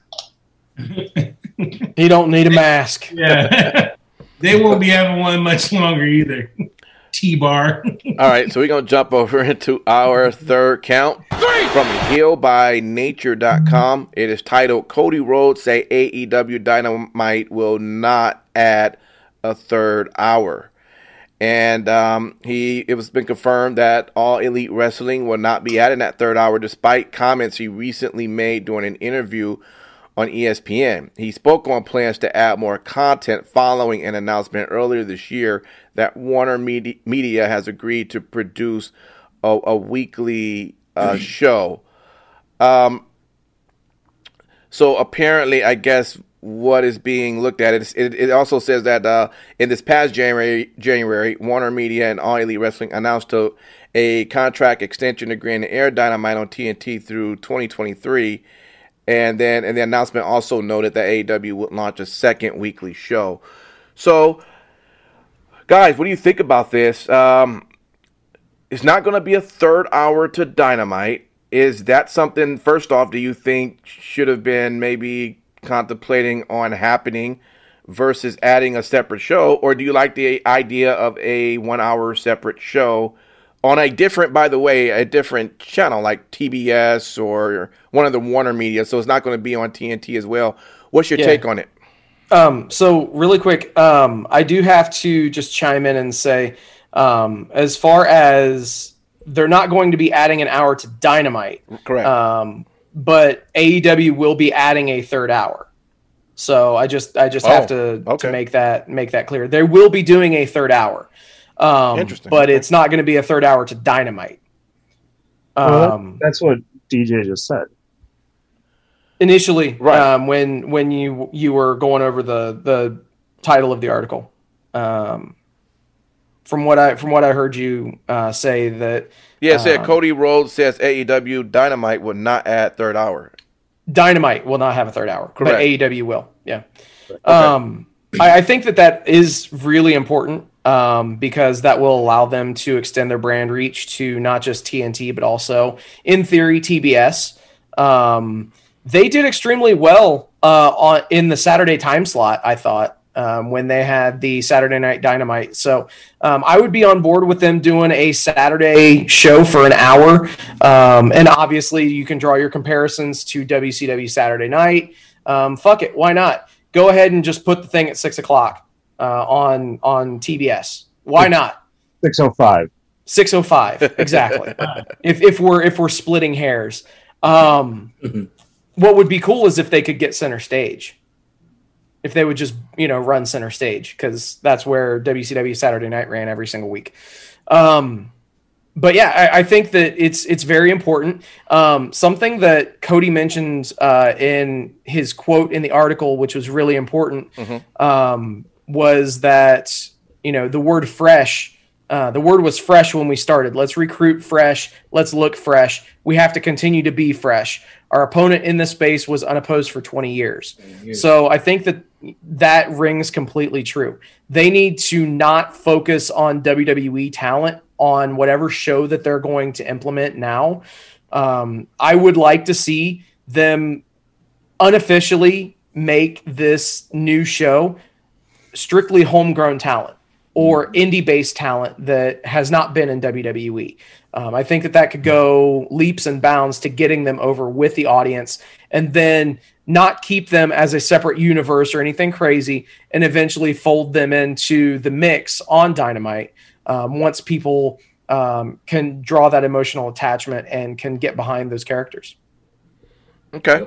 [SPEAKER 8] He don't need a mask.
[SPEAKER 9] Yeah. They won't be having one much longer either. T-bar.
[SPEAKER 3] All right, so we're going to jump over into our third count from heal by nature dot com. It is titled, Cody Rhodes say A E W Dynamite will not add a third hour. And um, he it was been confirmed that All Elite Wrestling will not be adding that third hour, despite comments he recently made during an interview on E S P N. He spoke on plans to add more content following an announcement earlier this year that Warner Media, Media has agreed to produce a, a weekly uh, show. Um, so apparently, I guess what is being looked at, it, it, it also says that uh, in this past January, January, Warner Media and All Elite Wrestling announced to a contract extension agreeing to air Dynamite on T N T through twenty twenty-three. And then and the announcement also noted that A E W would launch a second weekly show. So, guys, what do you think about this? Um, it's not going to be a third hour to Dynamite. Is that something, first off, do you think should have been maybe contemplating on happening versus adding a separate show? Or do you like the idea of a one-hour separate show on a different, by the way, a different channel like T B S or one of the Warner Media, so it's not going to be on T N T as well? What's your
[SPEAKER 8] Yeah.
[SPEAKER 3] take on it?
[SPEAKER 8] Um, so really quick, um, I do have to just chime in and say, um, as far as they're not going to be adding an hour to Dynamite.
[SPEAKER 3] Correct.
[SPEAKER 8] Um, but A E W will be adding a third hour. So I just I just
[SPEAKER 3] Oh,
[SPEAKER 8] have to,
[SPEAKER 3] okay.
[SPEAKER 8] to make that make that clear. They will be doing a third hour. Um,
[SPEAKER 3] Interesting.
[SPEAKER 8] But it's not going to be a third hour to Dynamite.
[SPEAKER 7] Well,
[SPEAKER 8] Um,
[SPEAKER 7] that's what D J just said.
[SPEAKER 8] initially,
[SPEAKER 3] Right.
[SPEAKER 8] um, when when you you were going over the the title of the article, um, from what I from what I heard you uh, say that
[SPEAKER 3] Yeah, it said
[SPEAKER 8] um,
[SPEAKER 3] Cody Rhodes says A E W Dynamite would not add third hour.
[SPEAKER 8] Dynamite will not have a third hour,
[SPEAKER 3] Correct.
[SPEAKER 8] but A E W will. Yeah. Um, I, I think that that is really important um, because that will allow them to extend their brand reach to not just T N T, but also, in theory, T B S. Um, they did extremely well uh, on in the Saturday time slot, I thought, um, when they had the Saturday Night Dynamite. So um, I would be on board with them doing a Saturday show for an hour. Um, and obviously, you can draw your comparisons to W C W Saturday Night. Um, fuck it, why not? Go ahead and just put the thing at six o'clock uh, on on T B S. Why not?
[SPEAKER 7] six oh five.
[SPEAKER 8] Six oh five, exactly. if if we're if we're splitting hairs, um, what would be cool is if they could get center stage. If they would just you know run center stage, because that's where W C W Saturday Night ran every single week. Um, But yeah, I, I think that it's it's very important. Um, something that Cody mentioned uh, in his quote in the article, which was really important,
[SPEAKER 3] Mm-hmm.
[SPEAKER 8] um, was that you know the word fresh. Uh, the word was fresh when we started. Let's recruit fresh. Let's look fresh. We have to continue to be fresh. Our opponent in this space was unopposed for twenty years. So I think that that rings completely true. They need to not focus on W W E talent on whatever show that they're going to implement now. Um, I would like to see them unofficially make this new show strictly homegrown talent or indie-based talent that has not been in W W E. Um, I think that that could go leaps and bounds to getting them over with the audience, and then not keep them as a separate universe or anything crazy, and eventually fold them into the mix on Dynamite um, once people um, can draw that emotional attachment and can get behind those characters.
[SPEAKER 3] Okay.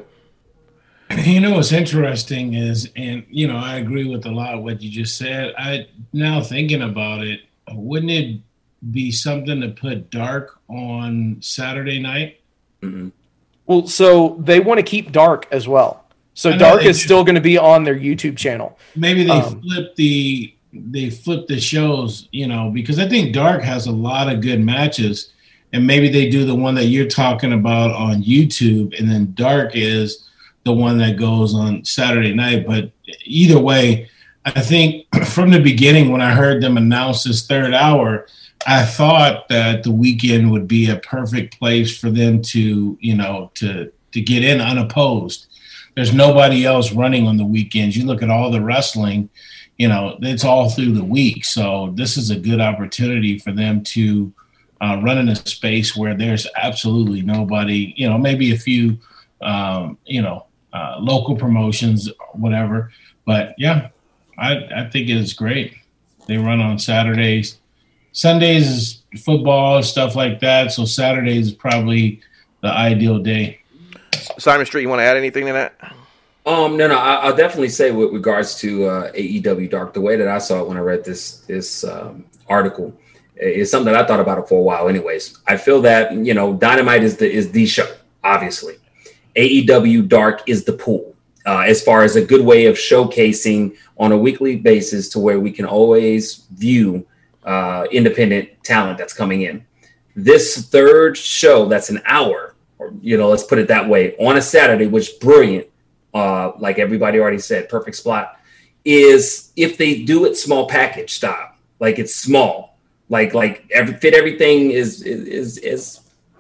[SPEAKER 9] You know what's interesting is, and you know, I agree with a lot of what you just said. I now thinking about it, wouldn't it be something to put Dark on Saturday night?
[SPEAKER 6] Mm-hmm.
[SPEAKER 8] Well, so they want to keep Dark as well. So
[SPEAKER 9] I know
[SPEAKER 8] Dark
[SPEAKER 9] they
[SPEAKER 8] is
[SPEAKER 9] do.
[SPEAKER 8] still going to be on their YouTube channel.
[SPEAKER 9] Maybe they
[SPEAKER 8] Um,
[SPEAKER 9] flip the they flip the shows, you know, because I think Dark has a lot of good matches, and maybe they do the one that you're talking about on YouTube, and then Dark is the one that goes on Saturday night. But either way, I think from the beginning when I heard them announce this third hour, I thought that the weekend would be a perfect place for them to, you know, to to get in unopposed. There's nobody else running on the weekends. You look at all the wrestling, you know, it's all through the week. So this is a good opportunity for them to uh, run in a space where there's absolutely nobody, you know, maybe a few, um, you know, uh, local promotions, whatever. But yeah, I, I think it is great. They run on Saturdays. Sundays is football, stuff like that. So Saturdays is probably the ideal day.
[SPEAKER 3] Simon Street, you want to add anything to that?
[SPEAKER 6] Um, no, no, I, I'll definitely say with regards to uh, A E W Dark, the way that I saw it when I read this this um, article is something that I thought about it for a while. Anyways, I feel that you know Dynamite is the is the show. Obviously, A E W Dark is the pool uh, as far as a good way of showcasing on a weekly basis to where we can always view uh, independent talent that's coming in. This third show that's an hour, or you know, let's put it that way, on a Saturday, which is brilliant. Uh, like everybody already said, perfect spot, is if they do it small package style, like it's small, like like every, fit everything is, is is is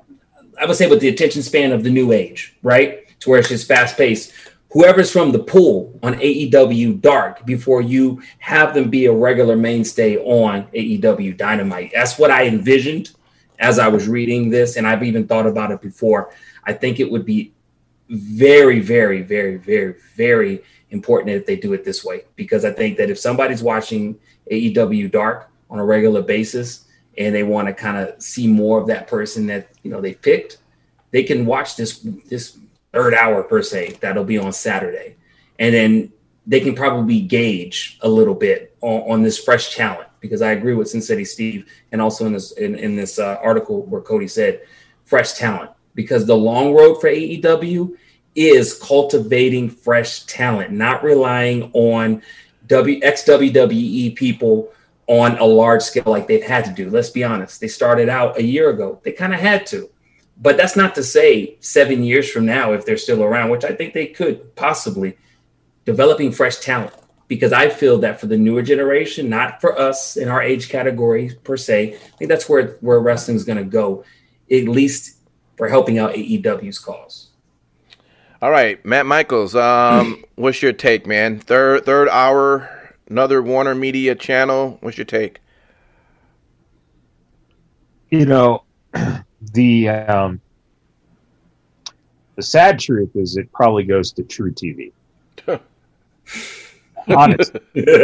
[SPEAKER 6] I would say with the attention span of the new age, right? To where it's just fast paced. Whoever's from the pool on A E W Dark before you have them be a regular mainstay on A E W Dynamite. That's what I envisioned as I was reading this, and I've even thought about it before. I think it would be very, very, very, very, very important if they do it this way, because I think that if somebody's watching A E W Dark on a regular basis, and they want to kind of see more of that person that, you know, they picked, they can watch this this third hour per se that'll be on Saturday, and then they can probably gauge a little bit on, on this fresh talent. Because I agree with Sin City Steve, and also in this in, in this uh, article where Cody said fresh talent, because the long road for A E W is cultivating fresh talent, not relying on W ex W W E people on a large scale like they've had to do. Let's be honest. They started out a year ago. They kind of had to. But that's not to say seven years from now, if they're still around, which I think they could possibly, developing fresh talent. Because I feel that for the newer generation, not for us in our age category per se, I think that's where, where wrestling is going to go, at least for helping out A E W's cause.
[SPEAKER 3] All right, Matt Michaels, um, what's your take, man? Third third hour, another Warner Media channel. What's your take?
[SPEAKER 7] You know, the um, the sad truth is it probably goes to True T V. Honestly.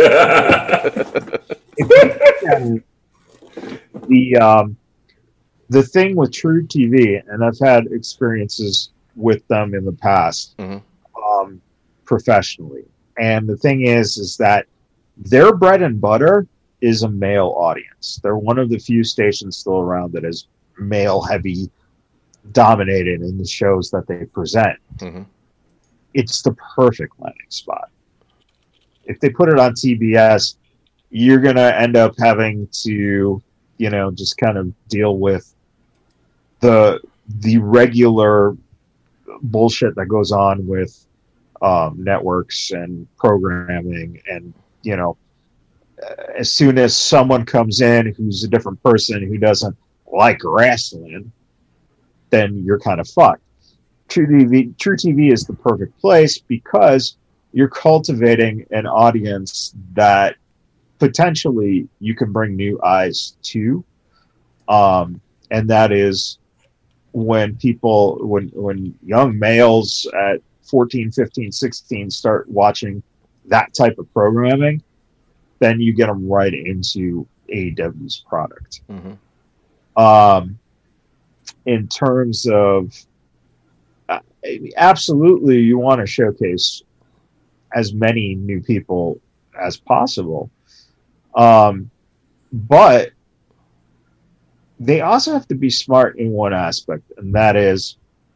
[SPEAKER 7] the um, the thing with True T V, and I've had experiences with them in the past, mm-hmm. um, professionally, and the thing is, is that their bread and butter is a male audience. They're one of the few stations still around that is male heavy dominated in the shows that they present. Mm-hmm. It's the perfect landing spot. If they put it on T B S, you're going to end up having to, you know, just kind of deal with the the regular bullshit that goes on with um, networks and programming. And, you know, as soon as someone comes in who's a different person who doesn't like wrestling, then you're kind of fucked. True T V, True T V is the perfect place because you're cultivating an audience that potentially you can bring new eyes to. Um, and that is when people, when, when young males at fourteen, fifteen, sixteen start watching that type of programming, then you get them right into A E W's product. Mm-hmm. Um, in terms of, uh, absolutely, you want to showcase as many new people as possible. Um, but they also have to be smart in one aspect, and that is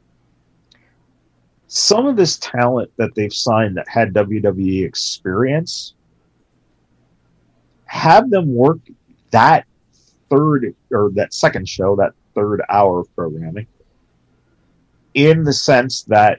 [SPEAKER 7] some of this talent that they've signed that had W W E experience, have them work that third or that second show, that third hour of programming, in the sense that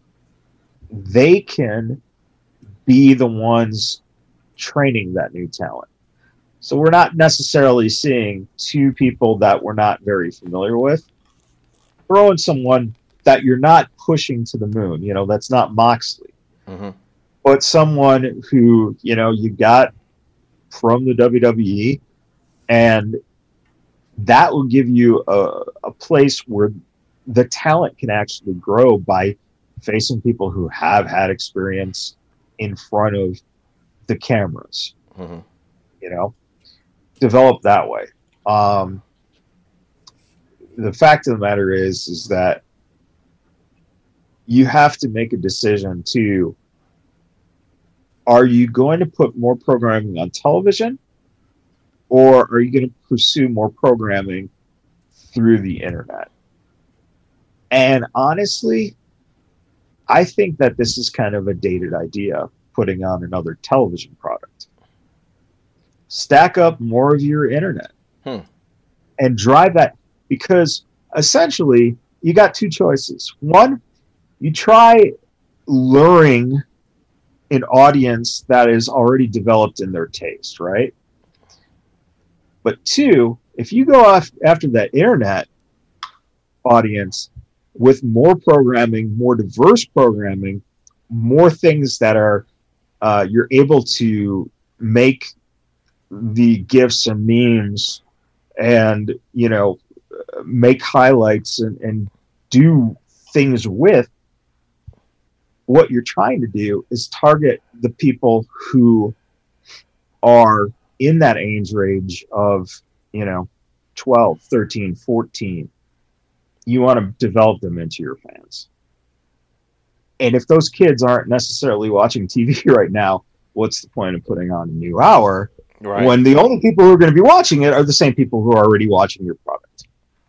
[SPEAKER 7] they can be the ones training that new talent. So we're not necessarily seeing two people that we're not very familiar with. Throw in someone that you're not pushing to the moon. You know, that's not Moxley. Mm-hmm. But someone who, you know, you got from the W W E, and that will give you a, a place where the talent can actually grow by facing people who have had experience in front of the cameras. Mm-hmm. You know, develop that way. Um, the fact of the matter is, is that you have to make a decision to, are you going to put more programming on television, or are you going to pursue more programming through the internet? And honestly, I think that this is kind of a dated idea, putting on another television product. Stack up more of your internet hmm. and drive that, because essentially you got two choices. One, you try luring an audience that is already developed in their taste, right? But two, if you go off after that internet audience with more programming, more diverse programming, more things that are uh, you're able to make the GIFs and memes and, you know, make highlights and, and do things with, what you're trying to do is target the people who are in that age range of, you know, twelve, thirteen, fourteen. You want to develop them into your fans. And if those kids aren't necessarily watching T V right now, what's the point of putting on a new hour right. when the only people who are going to be watching it are the same people who are already watching your product?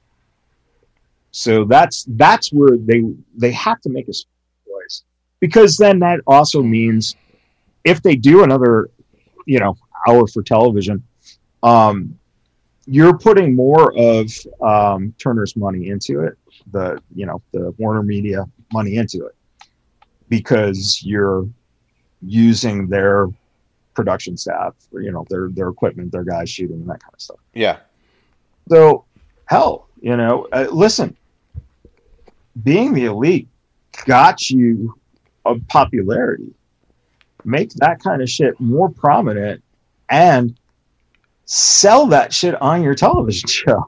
[SPEAKER 7] So that's that's where they they have to make a choice, because then that also means if they do another, you know, hour for television, um, you're putting more of um, Turner's money into it, the you know the Warner Media money into it, because you're using their production staff, you know, their their equipment, their guys shooting, that kind of stuff.
[SPEAKER 3] Yeah.
[SPEAKER 7] So hell, you know, uh, listen, being the elite got you a popularity. Make that kind of shit more prominent and sell that shit on your television show.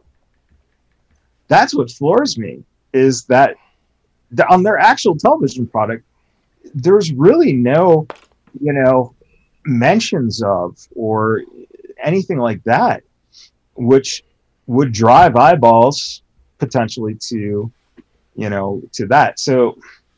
[SPEAKER 7] That's what floors me, is that the, on their actual television product, there's really no, you know, mentions of or anything like that, which would drive eyeballs potentially to, you know, to that. So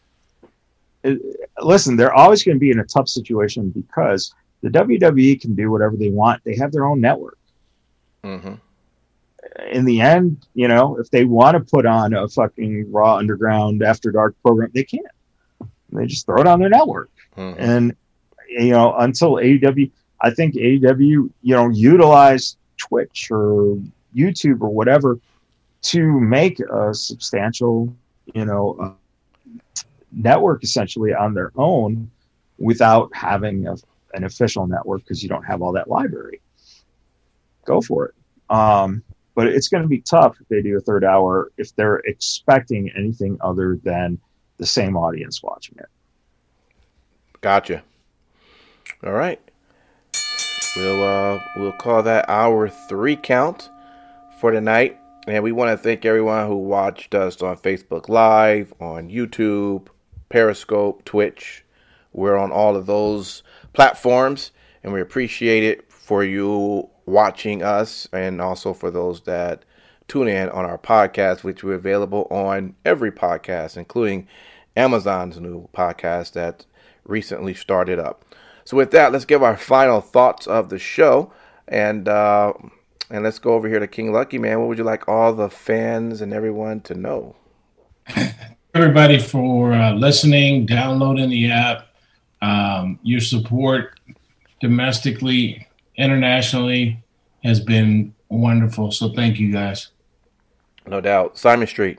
[SPEAKER 7] it, listen, they're always going to be in a tough situation because the W W E can do whatever they want. They have their own network.
[SPEAKER 3] Mm-hmm.
[SPEAKER 7] In the end, you know, if they want to put on a fucking Raw Underground After Dark program, they can. They just throw it on their network. Mm-hmm. And, you know, until A E W, I think A E W, you know, utilized Twitch or YouTube or whatever to make a substantial, you know, uh, network essentially on their own without having a, an official network, because you don't have all that library. Go for it. Um, but it's going to be tough if they do a third hour if they're expecting anything other than the same audience watching it.
[SPEAKER 3] Gotcha. All right. We'll uh, we'll call that our three count for tonight. And we want to thank everyone who watched us on Facebook Live, on YouTube, Periscope, Twitch. We're on all of those platforms, and we appreciate it for you watching us, and also for those that tune in on our podcast, which we're available on every podcast, including Amazon's new podcast that recently started up. So with that, let's give our final thoughts of the show, and uh, and let's go over here to King Lucky, man. What would you like all the fans and everyone to know?
[SPEAKER 9] Everybody for uh, listening, downloading the app, um, your support domestically, internationally has been wonderful. So thank you guys.
[SPEAKER 3] No doubt. Simon Street.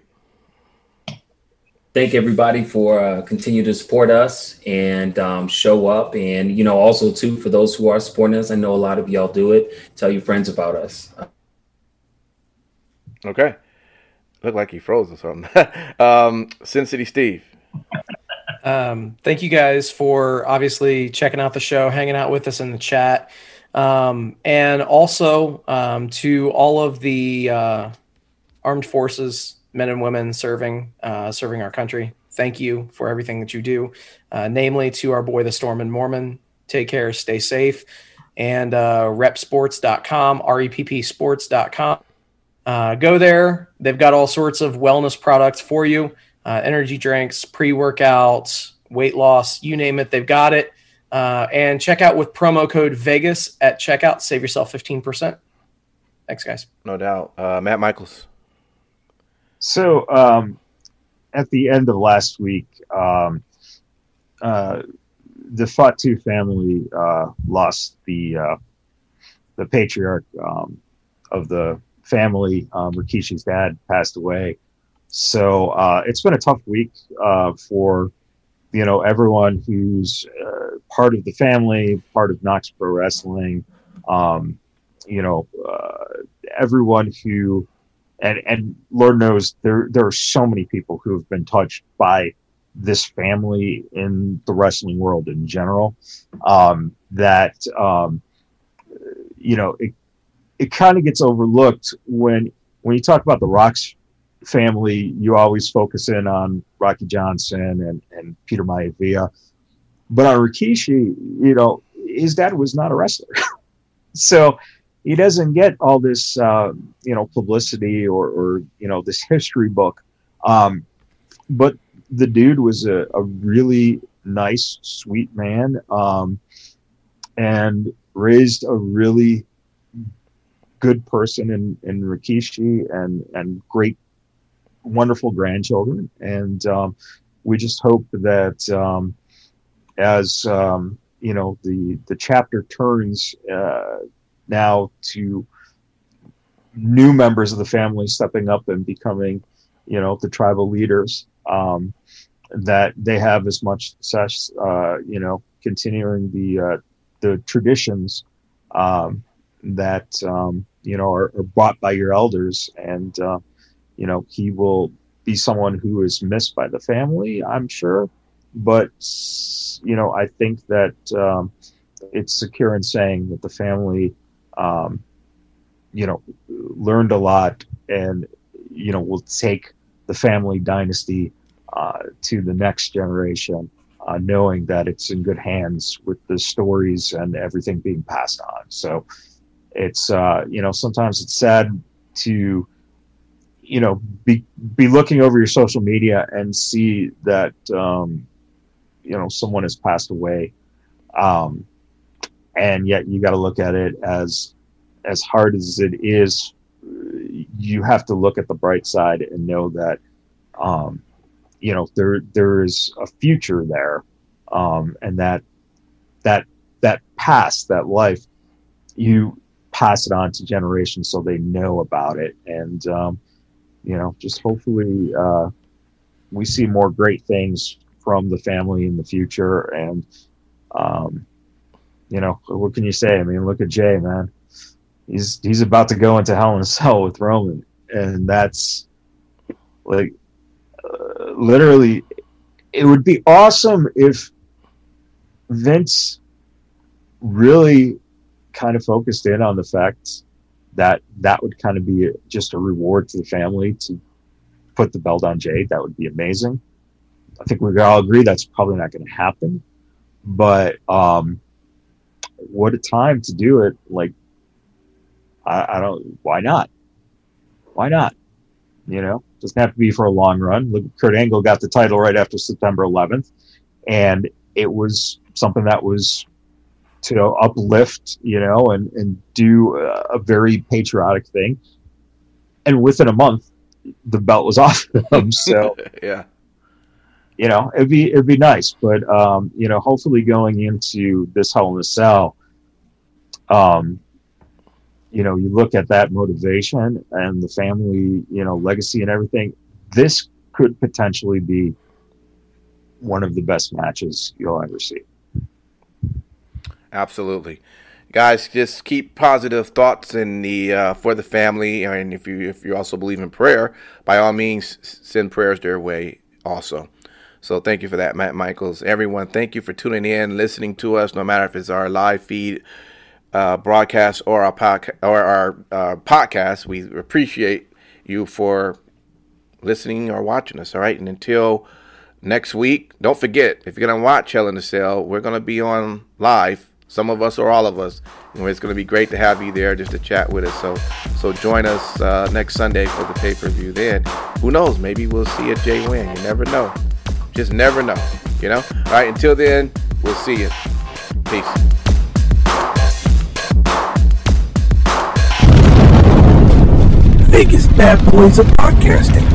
[SPEAKER 6] Thank everybody for uh, continue to support us and um, show up. And, you know, also, too, for those who are supporting us, I know a lot of y'all do it. Tell your friends about us.
[SPEAKER 3] Okay. Looked like he froze or something. um, Sin City Steve.
[SPEAKER 8] Um, thank you guys for obviously checking out the show, hanging out with us in the chat. Um, and also um, to all of the uh, armed forces, men and women serving, uh, serving our country. Thank you for everything that you do. Uh, namely to our boy, the Stormin' Mormon. Take care, stay safe. And uh, rep sports dot com, R E P P sports dot com. Uh, go there. They've got all sorts of wellness products for you. Uh, energy drinks, pre-workouts, weight loss, you name it, they've got it. Uh, and check out with promo code Vegas at checkout. Save yourself fifteen percent. Thanks, guys.
[SPEAKER 3] No doubt. Uh, Matt Michaels.
[SPEAKER 7] So um, at the end of last week, um, uh, the Fatu family uh, lost the uh, the patriarch um, of the family. Um, Rikishi's dad passed away. So uh, it's been a tough week uh, for, you know, everyone who's uh, part of the family, part of Knox Pro Wrestling, um, you know, uh, everyone who, and, and Lord knows there there are so many people who have been touched by this family in the wrestling world in general, um, that, um, you know, it, it kind of gets overlooked when, when you talk about the Rock's family. You always focus in on Rocky Johnson and, and Peter Maivia, but on Rikishi, you know, his dad was not a wrestler. So he doesn't get all this, uh, you know, publicity or, or, you know, this history book. Um, but the dude was a, a really nice, sweet man, um, and raised a really good person in, in Rikishi, and, and great, wonderful grandchildren. And um, we just hope that um, as, um, you know, the, the chapter turns uh, now to new members of the family stepping up and becoming, you know, the tribal leaders, um, that they have as much success, uh, you know, continuing the uh, the traditions um, that um, you know are, are brought by your elders, and uh, you know, he will be someone who is missed by the family, I'm sure, but you know, I think that um, it's secure in saying that the family, um, you know, learned a lot, and you know, will take the family dynasty uh, to the next generation, uh, knowing that it's in good hands with the stories and everything being passed on. So it's, uh, you know, sometimes it's sad to, you know, be, be looking over your social media and see that, um, you know, someone has passed away. Um, and yet you got to look at it as, as hard as it is, you have to look at the bright side and know that, um, you know, there, there is a future there. Um, and that, that, that past, that life, you pass it on to generations so they know about it. And, um, you know, just hopefully, uh, we see more great things from the family in the future. And, um, you know, what can you say? I mean, look at Jay, man. He's he's about to go into Hell in a Cell with Roman, and that's like uh, literally. It would be awesome if Vince really kind of focused in on the fact that that would kind of be just a reward to the family to put the belt on Jay. That would be amazing. I think we all agree that's probably not going to happen, but um, what a time to do it! Like. I, I don't, why not? Why not? You know, doesn't have to be for a long run. Look, Kurt Angle got the title right after September eleventh, and it was something that was to uplift, you know, and, and do a, a very patriotic thing. And within a month, the belt was off of them. So,
[SPEAKER 3] yeah,
[SPEAKER 7] you know, it'd be, it'd be nice, but, um, you know, hopefully going into this Hell in a Cell, um, you know, you look at that motivation and the family, you know, legacy and everything. This could potentially be one of the best matches you'll ever see.
[SPEAKER 3] Absolutely, guys. Just keep positive thoughts in the uh, for the family, and if you if you also believe in prayer, by all means, send prayers their way also. So thank you for that, Matt Michaels. Everyone, thank you for tuning in, listening to us, no matter if it's our live feed. Uh, broadcast or our podcast or our uh, podcast. We appreciate you for listening or watching us. All right, and until next week, don't forget, if you're gonna watch Hell in a Cell, we're gonna be on live. Some of us or all of us, and it's gonna be great to have you there just to chat with us. So, so join us uh, next Sunday for the pay-per-view. Then, who knows? Maybe we'll see a Jay win. You never know. Just never know. You know. All right. Until then, we'll see you. Peace.
[SPEAKER 1] Vegas Bad Boys of Podcasting.